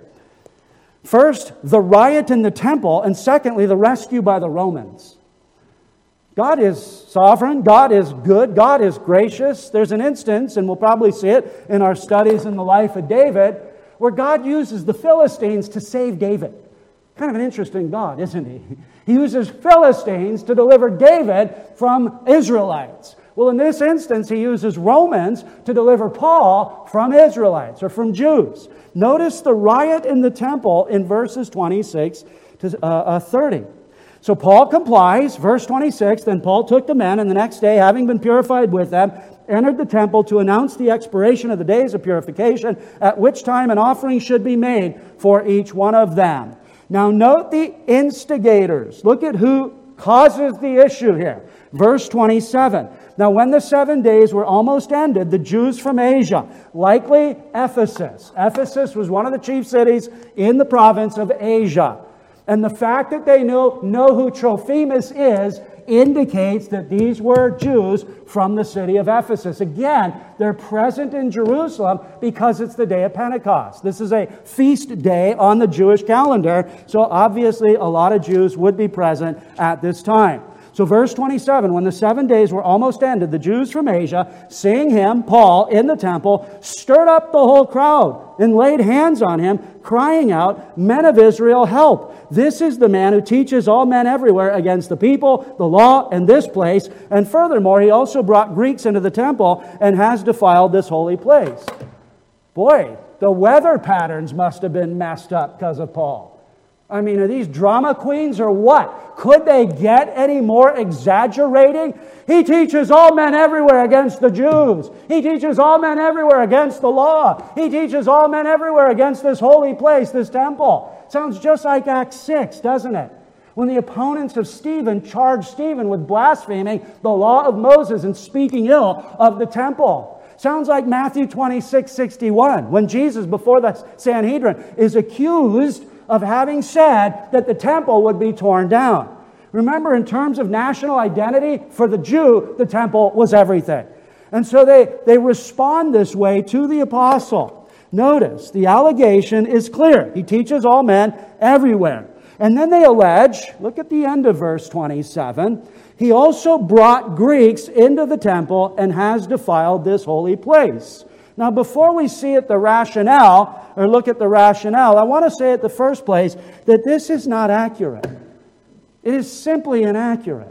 First, the riot in the temple, and secondly, the rescue by the Romans. God is sovereign, God is good, God is gracious. There's an instance, and we'll probably see it in our studies in the life of David, where God uses the Philistines to save David. Kind of an interesting God, isn't he? He uses Philistines to deliver David from Israelites. Well, in this instance, he uses Romans to deliver Paul from Israelites or from Jews. Notice the riot in the temple in verses 26 to 30. So Paul complies, verse 26, then Paul took the men, and the next day, having been purified with them, entered the temple to announce the expiration of the days of purification, at which time an offering should be made for each one of them. Now note the instigators. Look at who causes the issue here. Verse 27. Now when the 7 days were almost ended, the Jews from Asia, likely Ephesus. Ephesus was one of the chief cities in the province of Asia. And the fact that they know who Trophimus is indicates that these were Jews from the city of Ephesus. Again, they're present in Jerusalem because it's the day of Pentecost. This is a feast day on the Jewish calendar, so obviously a lot of Jews would be present at this time. So verse 27, when the 7 days were almost ended, the Jews from Asia, seeing him, Paul, in the temple, stirred up the whole crowd and laid hands on him, crying out, "Men of Israel, help! This is the man who teaches all men everywhere against the people, the law, and this place. And furthermore, he also brought Greeks into the temple and has defiled this holy place." Boy, the weather patterns must have been messed up because of Paul. I mean, are these drama queens or what? Could they get any more exaggerating? He teaches all men everywhere against the Jews. He teaches all men everywhere against the law. He teaches all men everywhere against this holy place, this temple. Sounds just like Acts 6, doesn't it? When the opponents of Stephen charged Stephen with blaspheming the law of Moses and speaking ill of the temple. Sounds like Matthew 26:61, when Jesus, before the Sanhedrin, is accused of having said that the temple would be torn down. Remember, in terms of national identity, for the Jew, the temple was everything. And so they respond this way to the apostle. Notice, the allegation is clear. He teaches all men everywhere. And then they allege, look at the end of verse 27, he also brought Greeks into the temple and has defiled this holy place. Now, before we see it, the rationale, or look at the rationale, I want to say at the first place that this is not accurate. It is simply inaccurate.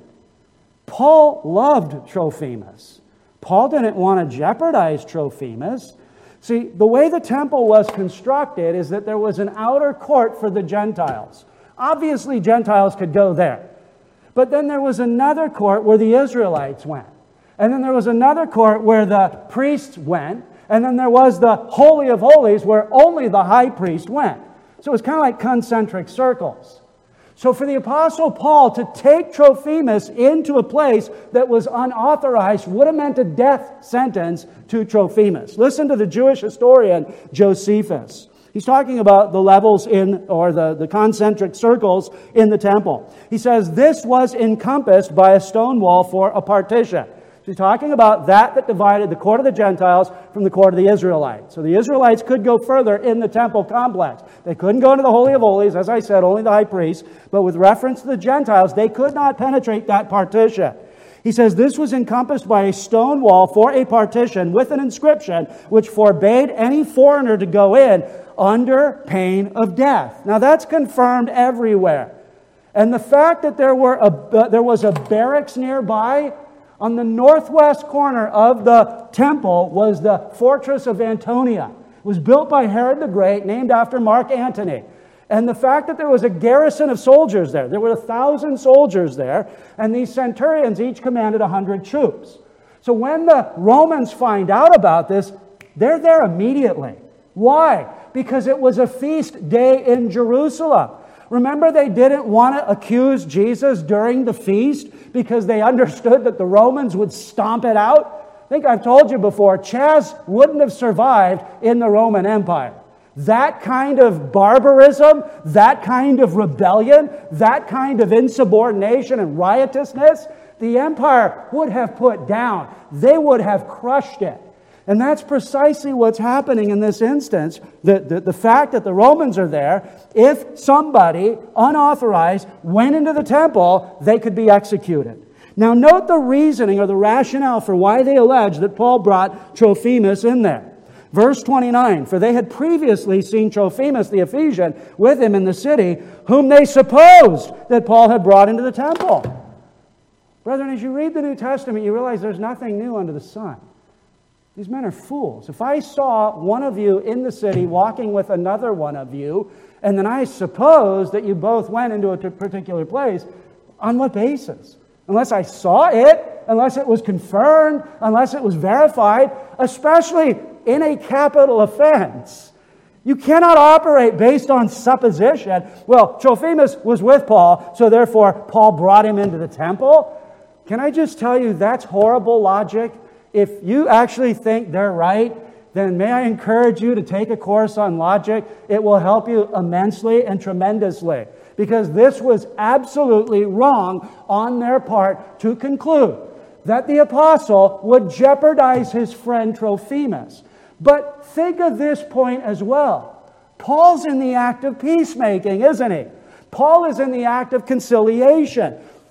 Paul loved Trophimus. Paul didn't want to jeopardize Trophimus. See, the way the temple was constructed is that there was an outer court for the Gentiles. Obviously, Gentiles could go there. But then there was another court where the Israelites went. And then there was another court where the priests went. And then there was the Holy of Holies where only the high priest went. So it was kind of like concentric circles. So for the Apostle Paul to take Trophimus into a place that was unauthorized would have meant a death sentence to Trophimus. Listen to the Jewish historian Josephus. He's talking about the levels or the concentric circles in the temple. He says, this was encompassed by a stone wall for a partition. He's talking about that divided the court of the Gentiles from the court of the Israelites. So the Israelites could go further in the temple complex. They couldn't go into the Holy of Holies, as I said, only the high priest. But with reference to the Gentiles, they could not penetrate that partition. He says this was encompassed by a stone wall for a partition with an inscription which forbade any foreigner to go in under pain of death. Now that's confirmed everywhere. And the fact that there was a barracks nearby, on the northwest corner of the temple was the fortress of Antonia. It was built by Herod the Great, named after Mark Antony. And the fact that there was a garrison of soldiers there were 1,000 soldiers there, and these centurions each commanded 100 troops. So when the Romans find out about this, they're there immediately. Why? Because it was a feast day in Jerusalem. Remember, they didn't want to accuse Jesus during the feast because they understood that the Romans would stomp it out. I think I've told you before, Chaz wouldn't have survived in the Roman Empire. That kind of barbarism, that kind of rebellion, that kind of insubordination and riotousness, the empire would have put down. They would have crushed it. And that's precisely what's happening in this instance. The fact that the Romans are there, if somebody unauthorized went into the temple, they could be executed. Now note the reasoning or the rationale for why they allege that Paul brought Trophimus in there. Verse 29, for they had previously seen Trophimus the Ephesian with him in the city, whom they supposed that Paul had brought into the temple. Brethren, as you read the New Testament, you realize there's nothing new under the sun. These men are fools. If I saw one of you in the city walking with another one of you, and then I suppose that you both went into a particular place, on what basis? Unless I saw it, unless it was confirmed, unless it was verified, especially in a capital offense. You cannot operate based on supposition. Well, Trophimus was with Paul, so therefore Paul brought him into the temple. Can I just tell you that's horrible logic? If you actually think they're right, then may I encourage you to take a course on logic. It will help you immensely and tremendously. Because this was absolutely wrong on their part to conclude that the apostle would jeopardize his friend Trophimus. But think of this point as well. Paul's in the act of peacemaking, isn't he? Paul is in the act of conciliation.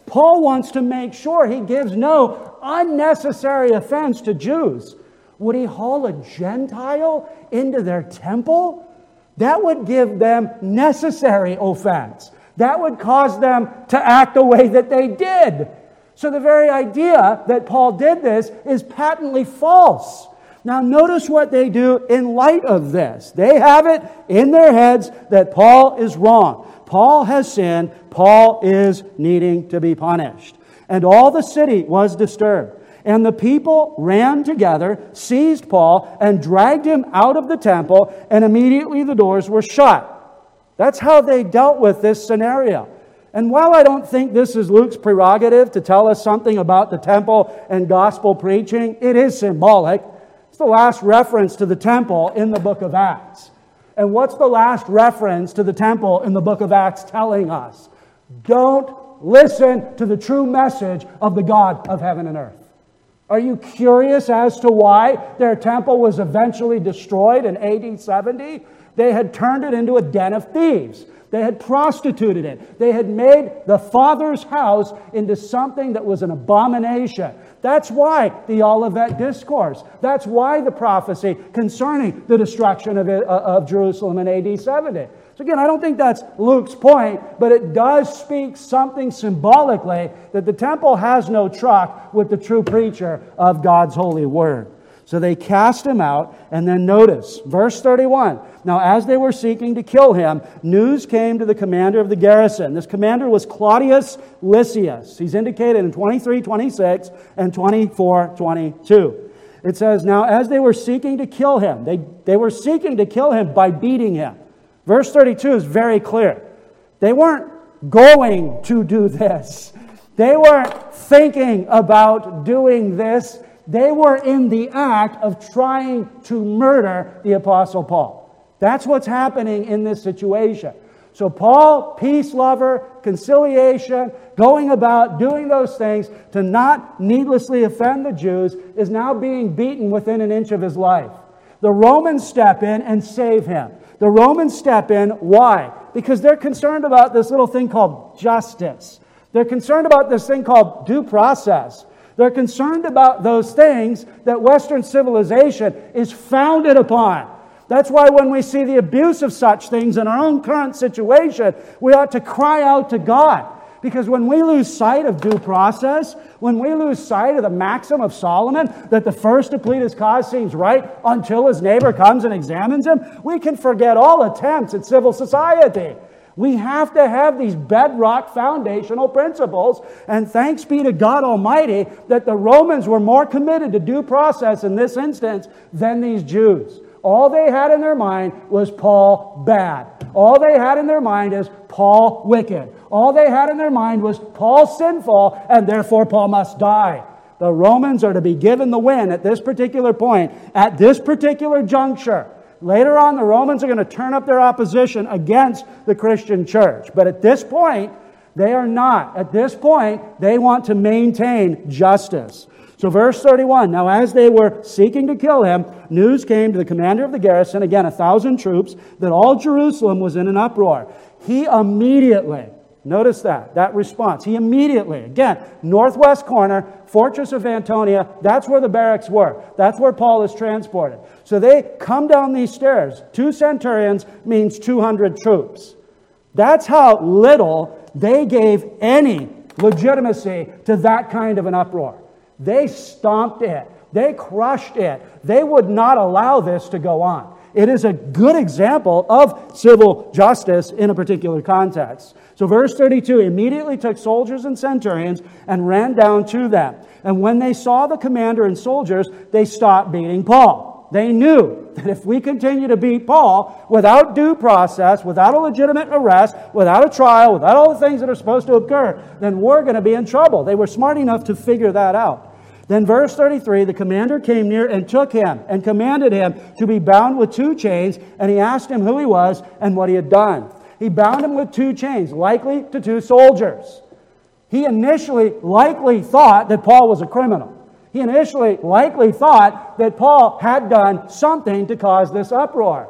Paul wants to make sure he gives no unnecessary offense to Jews. Would he haul a Gentile into their temple? That would give them necessary offense. That would cause them to act the way that they did. So the very idea that Paul did this is patently false. Now notice what they do in light of this. They have it in their heads that Paul is wrong. Paul has sinned. Paul is needing to be punished. And all the city was disturbed. And the people ran together, seized Paul, and dragged him out of the temple, and immediately the doors were shut. That's how they dealt with this scenario. And while I don't think this is Luke's prerogative to tell us something about the temple and gospel preaching, it is symbolic. It's the last reference to the temple in the book of Acts. And what's the last reference to the temple in the book of Acts telling us? Don't listen to the true message of the God of heaven and earth. Are you curious as to why their temple was eventually destroyed in AD 70? They had turned it into a den of thieves. They had prostituted it. They had made the Father's house into something that was an abomination. That's why the Olivet Discourse. That's why the prophecy concerning the destruction of Jerusalem in AD 70. So again, I don't think that's Luke's point, but it does speak something symbolically that the temple has no truck with the true preacher of God's holy word. So they cast him out, and then notice, verse 31. Now as they were seeking to kill him, news came to the commander of the garrison. This commander was Claudius Lysias. He's indicated in 23:26 and 24:22. It says, now as they were seeking to kill him, they were seeking to kill him by beating him. Verse 32 is very clear. They weren't going to do this. They weren't thinking about doing this. They were in the act of trying to murder the Apostle Paul. That's what's happening in this situation. So Paul, peace lover, conciliation, going about doing those things to not needlessly offend the Jews, is now being beaten within an inch of his life. The Romans step in and save him. The Romans step in. Why? Because they're concerned about this little thing called justice. They're concerned about this thing called due process. They're concerned about those things that Western civilization is founded upon. That's why when we see the abuse of such things in our own current situation, we ought to cry out to God. Because when we lose sight of due process, when we lose sight of the maxim of Solomon, that the first to plead his cause seems right until his neighbor comes and examines him, we can forget all attempts at civil society. We have to have these bedrock foundational principles, and thanks be to God Almighty that the Romans were more committed to due process in this instance than these Jews. All they had in their mind was Paul bad. All they had in their mind is Paul wicked. All they had in their mind was Paul sinful, and therefore Paul must die. The Romans are to be given the win at this particular point, at this particular juncture. Later on, the Romans are going to turn up their opposition against the Christian church. But at this point, they are not. At this point, they want to maintain justice. So verse 31, now as they were seeking to kill him, news came to the commander of the garrison, again 1,000 troops, that all Jerusalem was in an uproar. He immediately, notice that response, he immediately, again, northwest corner, fortress of Antonia, that's where the barracks were. That's where Paul is transported. So they come down these stairs. 2 centurions means 200 troops. That's how little they gave any legitimacy to that kind of an uproar. They stomped it. They crushed it. They would not allow this to go on. It is a good example of civil justice in a particular context. So verse 32, immediately took soldiers and centurions and ran down to them. And when they saw the commander and soldiers, they stopped beating Paul. They knew that if we continue to beat Paul without due process, without a legitimate arrest, without a trial, without all the things that are supposed to occur, then we're going to be in trouble. They were smart enough to figure that out. Then verse 33, the commander came near and took him and commanded him to be bound with 2 chains, and he asked him who he was and what he had done. He bound him with 2 chains, likely to 2 soldiers. He initially likely thought that Paul was a criminal. He initially likely thought that Paul had done something to cause this uproar.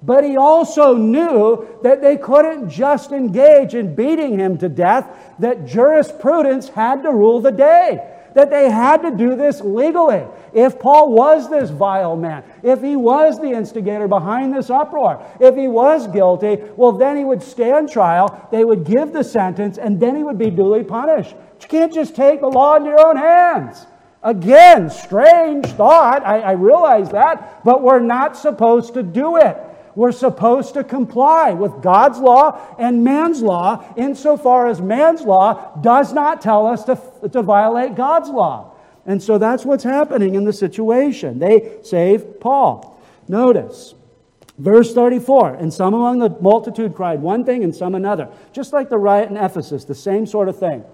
But he also knew that they couldn't just engage in beating him to death, that jurisprudence had to rule the day, that they had to do this legally. If Paul was this vile man, if he was the instigator behind this uproar, if he was guilty, well, then he would stand trial, they would give the sentence, and then he would be duly punished. You can't just take the law into your own hands. Again, strange thought, I realize that, but we're not supposed to do it. We're supposed to comply with God's law and man's law insofar as man's law does not tell us to violate God's law. And so that's what's happening in the situation. They save Paul. Notice, verse 34, and some among the multitude cried one thing and some another. Just like the riot in Ephesus, the same sort of thing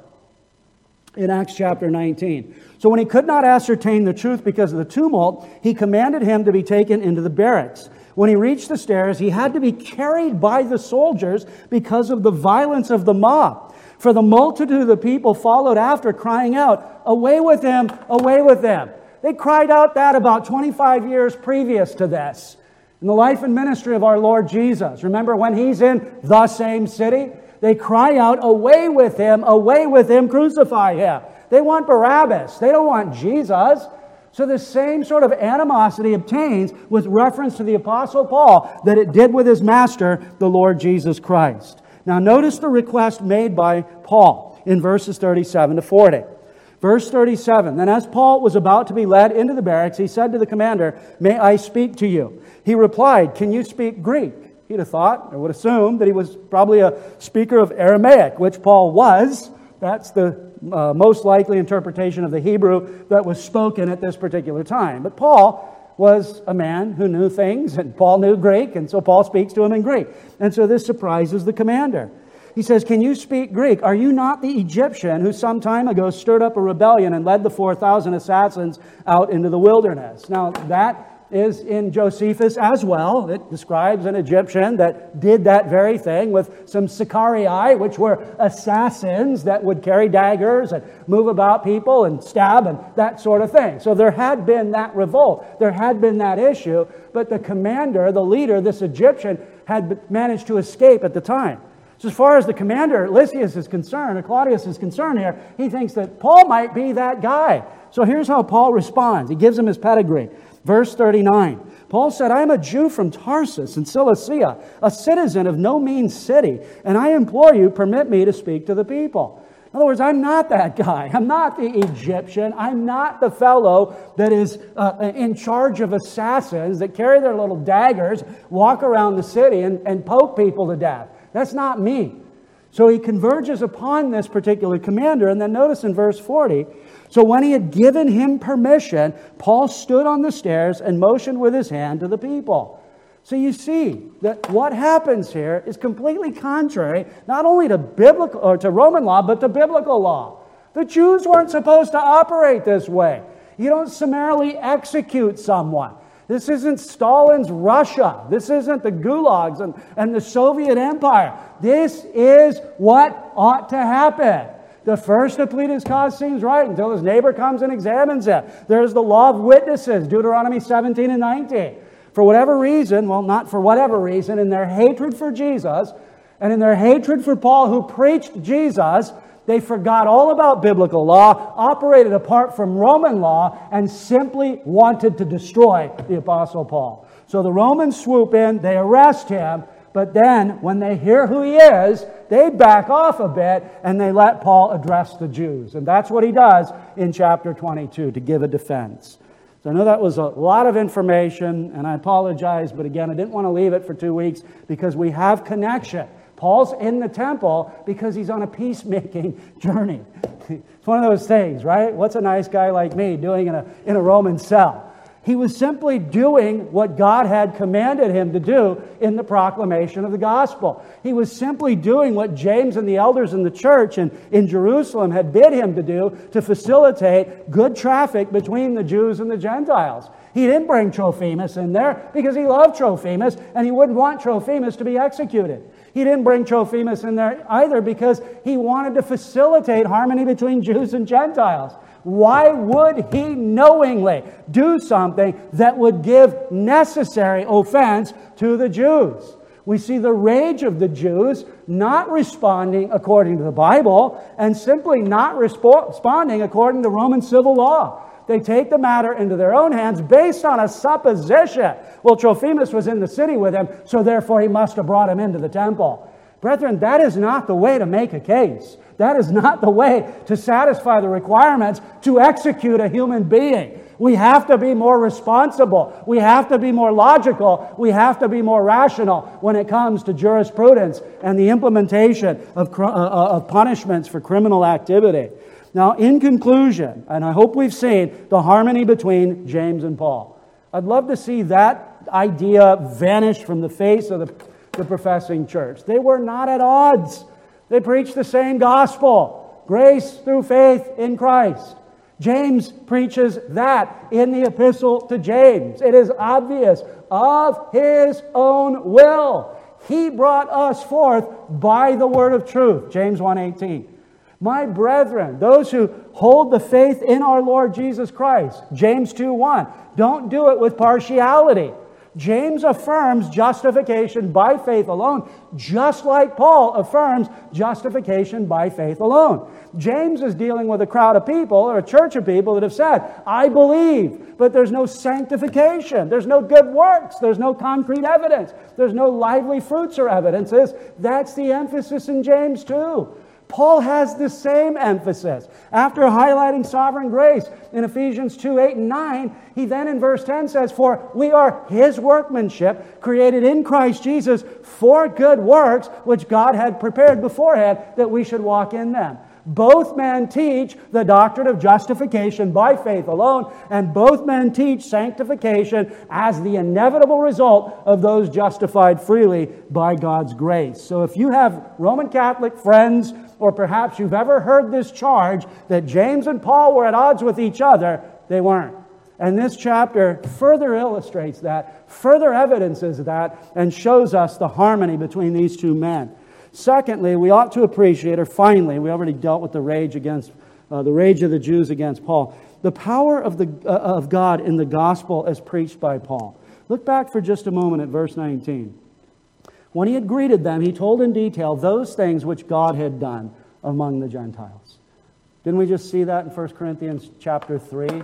in Acts chapter 19. So when he could not ascertain the truth because of the tumult, he commanded him to be taken into the barracks. When he reached the stairs, he had to be carried by the soldiers because of the violence of the mob. For the multitude of the people followed after, crying out, "Away with him, away with him." They cried out that about 25 years previous to this. In the life and ministry of our Lord Jesus. Remember when he's in the same city? They cry out, away with him, crucify him. They want Barabbas. They don't want Jesus. So the same sort of animosity obtains with reference to the Apostle Paul that it did with his master, the Lord Jesus Christ. Now notice the request made by Paul in verses 37 to 40. Verse 37, then as Paul was about to be led into the barracks, he said to the commander, "May I speak to you?" He replied, "Can you speak Greek?" He'd have thought, or would assume, that he was probably a speaker of Aramaic, which Paul was. That's the most likely interpretation of the Hebrew that was spoken at this particular time. But Paul was a man who knew things, and Paul knew Greek, and so Paul speaks to him in Greek. And so this surprises the commander. He says, "Can you speak Greek? Are you not the Egyptian who some time ago stirred up a rebellion and led the 4,000 assassins out into the wilderness?" Now that is in Josephus as well. It describes an Egyptian that did that very thing with some Sicarii, which were assassins that would carry daggers and move about people and stab and that sort of thing. So there had been that revolt. There had been that issue. But the commander, the leader, this Egyptian, had managed to escape at the time. So as far as the commander, Lysias, is concerned, or Claudius is concerned here, he thinks that Paul might be that guy. So here's how Paul responds. He gives him his pedigree. Verse 39, Paul said, "I am a Jew from Tarsus in Cilicia, a citizen of no mean city, and I implore you, permit me to speak to the people." In other words, I'm not that guy. I'm not the Egyptian. I'm not the fellow that is in charge of assassins that carry their little daggers, walk around the city and poke people to death. That's not me. So he converges upon this particular commander, and then notice in verse 40, so when he had given him permission, Paul stood on the stairs and motioned with his hand to the people. So you see that what happens here is completely contrary not only to biblical or to Roman law, but to biblical law. The Jews weren't supposed to operate this way. You don't summarily execute someone. This isn't Stalin's Russia. This isn't the gulags and the Soviet Empire. This is what ought to happen. The first to plead his cause seems right until his neighbor comes and examines it. There's the law of witnesses, Deuteronomy 17 and 19. For whatever reason, well, not for whatever reason, in their hatred for Jesus and in their hatred for Paul who preached Jesus, they forgot all about biblical law, operated apart from Roman law, and simply wanted to destroy the Apostle Paul. So the Romans swoop in, they arrest him, but then when they hear who he is, they back off a bit and they let Paul address the Jews. And that's what he does in chapter 22 to give a defense. So I know that was a lot of information, and I apologize, but again, I didn't want to leave it for 2 weeks because we have connection. Paul's in the temple because he's on a peacemaking journey. It's one of those things, right? What's a nice guy like me doing in a Roman cell? He was simply doing what God had commanded him to do in the proclamation of the gospel. He was simply doing what James and the elders in the church in Jerusalem had bid him to do to facilitate good traffic between the Jews and the Gentiles. He didn't bring Trophimus in there because he loved Trophimus and he wouldn't want Trophimus to be executed. He didn't bring Trophimus in there either because he wanted to facilitate harmony between Jews and Gentiles. Why would he knowingly do something that would give necessary offense to the Jews? We see the rage of the Jews not responding according to the Bible and simply not responding according to Roman civil law. They take the matter into their own hands based on a supposition. Well, Trophimus was in the city with him, so therefore he must have brought him into the temple. Brethren, that is not the way to make a case. That is not the way to satisfy the requirements to execute a human being. We have to be more responsible. We have to be more logical. We have to be more rational when it comes to jurisprudence and the implementation of punishments for criminal activity. Now, in conclusion, and I hope we've seen the harmony between James and Paul. I'd love to see that idea vanish from the face of the professing church. They were not at odds. They preached the same gospel, grace through faith in Christ. James preaches that in the epistle to James. It is obvious, of his own will. He brought us forth by the word of truth. James 1:18. My brethren, those who hold the faith in our Lord Jesus Christ. James 2:1. Don't do it with partiality. James affirms justification by faith alone, just like Paul affirms justification by faith alone. James is dealing with a crowd of people, or a church of people that have said, I believe, but there's no sanctification, there's no good works, there's no concrete evidence, there's no lively fruits or evidences. That's the emphasis in James 2. Paul has the same emphasis. After highlighting sovereign grace in Ephesians 2:8 and 9, he then in verse 10 says, For we are his workmanship, created in Christ Jesus for good works, which God had prepared beforehand that we should walk in them. Both men teach the doctrine of justification by faith alone, and both men teach sanctification as the inevitable result of those justified freely by God's grace. So if you have Roman Catholic friends, or perhaps you've ever heard this charge that James and Paul were at odds with each other, they weren't. And this chapter further illustrates that, further evidences that, and shows us the harmony between these two men. Secondly, we ought to appreciate, or finally, we already dealt with the rage of the Jews against Paul, the power of God in the gospel as preached by Paul. Look back for just a moment at verse 19. When he had greeted them, he told in detail those things which God had done among the Gentiles. Didn't we just see that in 1 Corinthians chapter 3?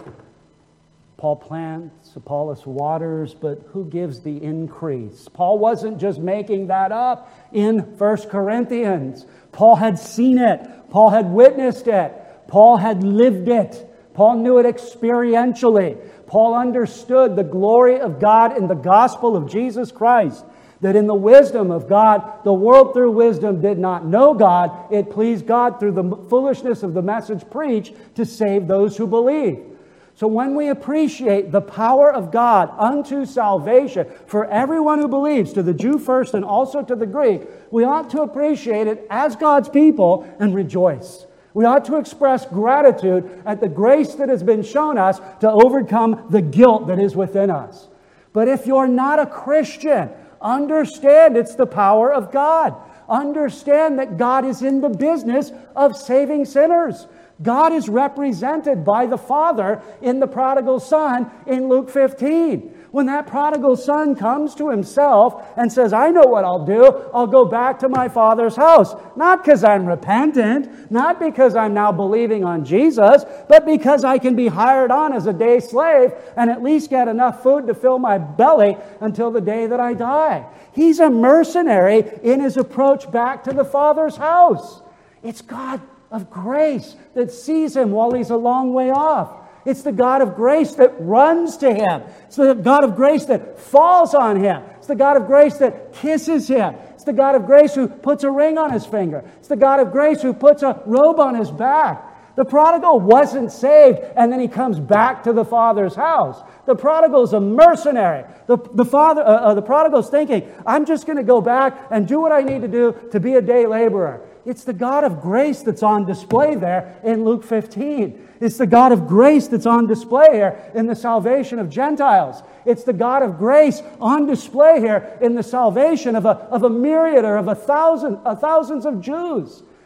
Paul plants, Apollos waters, but who gives the increase? Paul wasn't just making that up in 1 Corinthians. Paul had seen it. Paul had witnessed it. Paul had lived it. Paul knew it experientially. Paul understood the glory of God in the gospel of Jesus Christ. That in the wisdom of God, the world through wisdom did not know God. It pleased God through the foolishness of the message preached to save those who believe. So when we appreciate the power of God unto salvation for everyone who believes, to the Jew first and also to the Greek, we ought to appreciate it as God's people and rejoice. We ought to express gratitude at the grace that has been shown us to overcome the guilt that is within us. But if you're not a Christian, understand it's the power of God. Understand that God is in the business of saving sinners. God is represented by the Father in the prodigal son in Luke 15. When that prodigal son comes to himself and says, I know what I'll do. I'll go back to my father's house. Not because I'm repentant, not because I'm now believing on Jesus, but because I can be hired on as a day slave and at least get enough food to fill my belly until the day that I die. He's a mercenary in his approach back to the Father's house. It's God of grace that sees him while he's a long way off. It's the God of grace that runs to him. It's the God of grace that falls on him. It's the God of grace that kisses him. It's the God of grace who puts a ring on his finger. It's the God of grace who puts a robe on his back. The prodigal wasn't saved and then he comes back to the Father's house. The prodigal's a mercenary. The prodigal's thinking, I'm just going to go back and do what I need to do to be a day laborer. It's the God of grace that's on display there in Luke 15. It's the God of grace that's on display here in the salvation of Gentiles. It's the God of grace on display here in the salvation of a myriad or of thousands of Jews.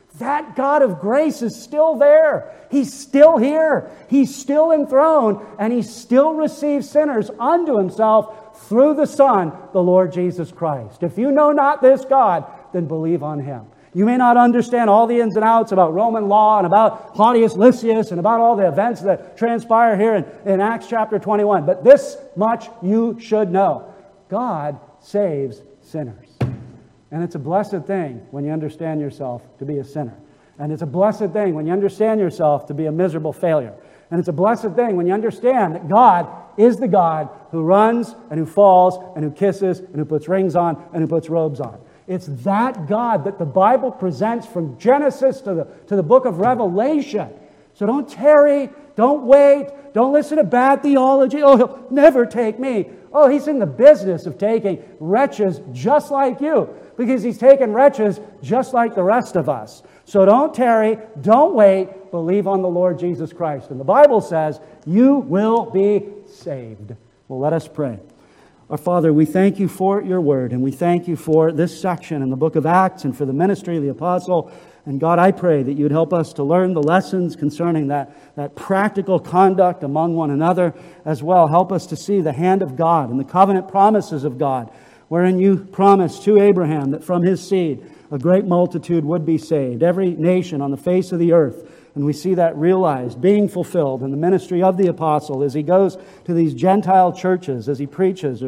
That God of grace is still there. He's still here. He's still enthroned, and He still receives sinners unto Himself through the Son, the Lord Jesus Christ. If you know not this God, then believe on Him. You may not understand all the ins and outs about Roman law and about Claudius Lysias and about all the events that transpire here in Acts chapter 21. But this much you should know. God saves sinners. And it's a blessed thing when you understand yourself to be a sinner. And it's a blessed thing when you understand yourself to be a miserable failure. And it's a blessed thing when you understand that God is the God who runs and who falls and who kisses and who puts rings on and who puts robes on. It's that God that the Bible presents from Genesis to the book of Revelation. So don't tarry, don't wait, don't listen to bad theology. Oh, He'll never take me. Oh, He's in the business of taking wretches just like you, because He's taken wretches just like the rest of us. So don't tarry, don't wait, believe on the Lord Jesus Christ. And the Bible says you will be saved. Well, let us pray. Our Father, we thank You for Your Word, and we thank You for this section in the book of Acts and for the ministry of the apostle. And God, I pray that You would help us to learn the lessons concerning that practical conduct among one another as well. Help us to see the hand of God and the covenant promises of God, wherein You promised to Abraham that from his seed a great multitude would be saved, every nation on the face of the earth. And we see that realized, being fulfilled in the ministry of the apostle as he goes to these Gentile churches, as he preaches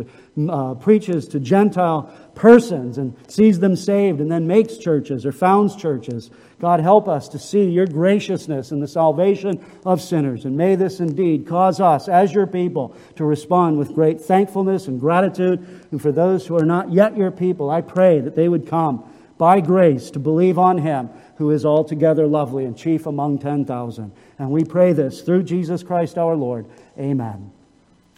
to Gentile persons and sees them saved and then makes churches or founds churches. God, help us to see Your graciousness in the salvation of sinners. And may this indeed cause us, as Your people, to respond with great thankfulness and gratitude. And for those who are not yet Your people, I pray that they would come by grace to believe on Him who is altogether lovely and chief among 10,000. And we pray this through Jesus Christ our Lord. Amen.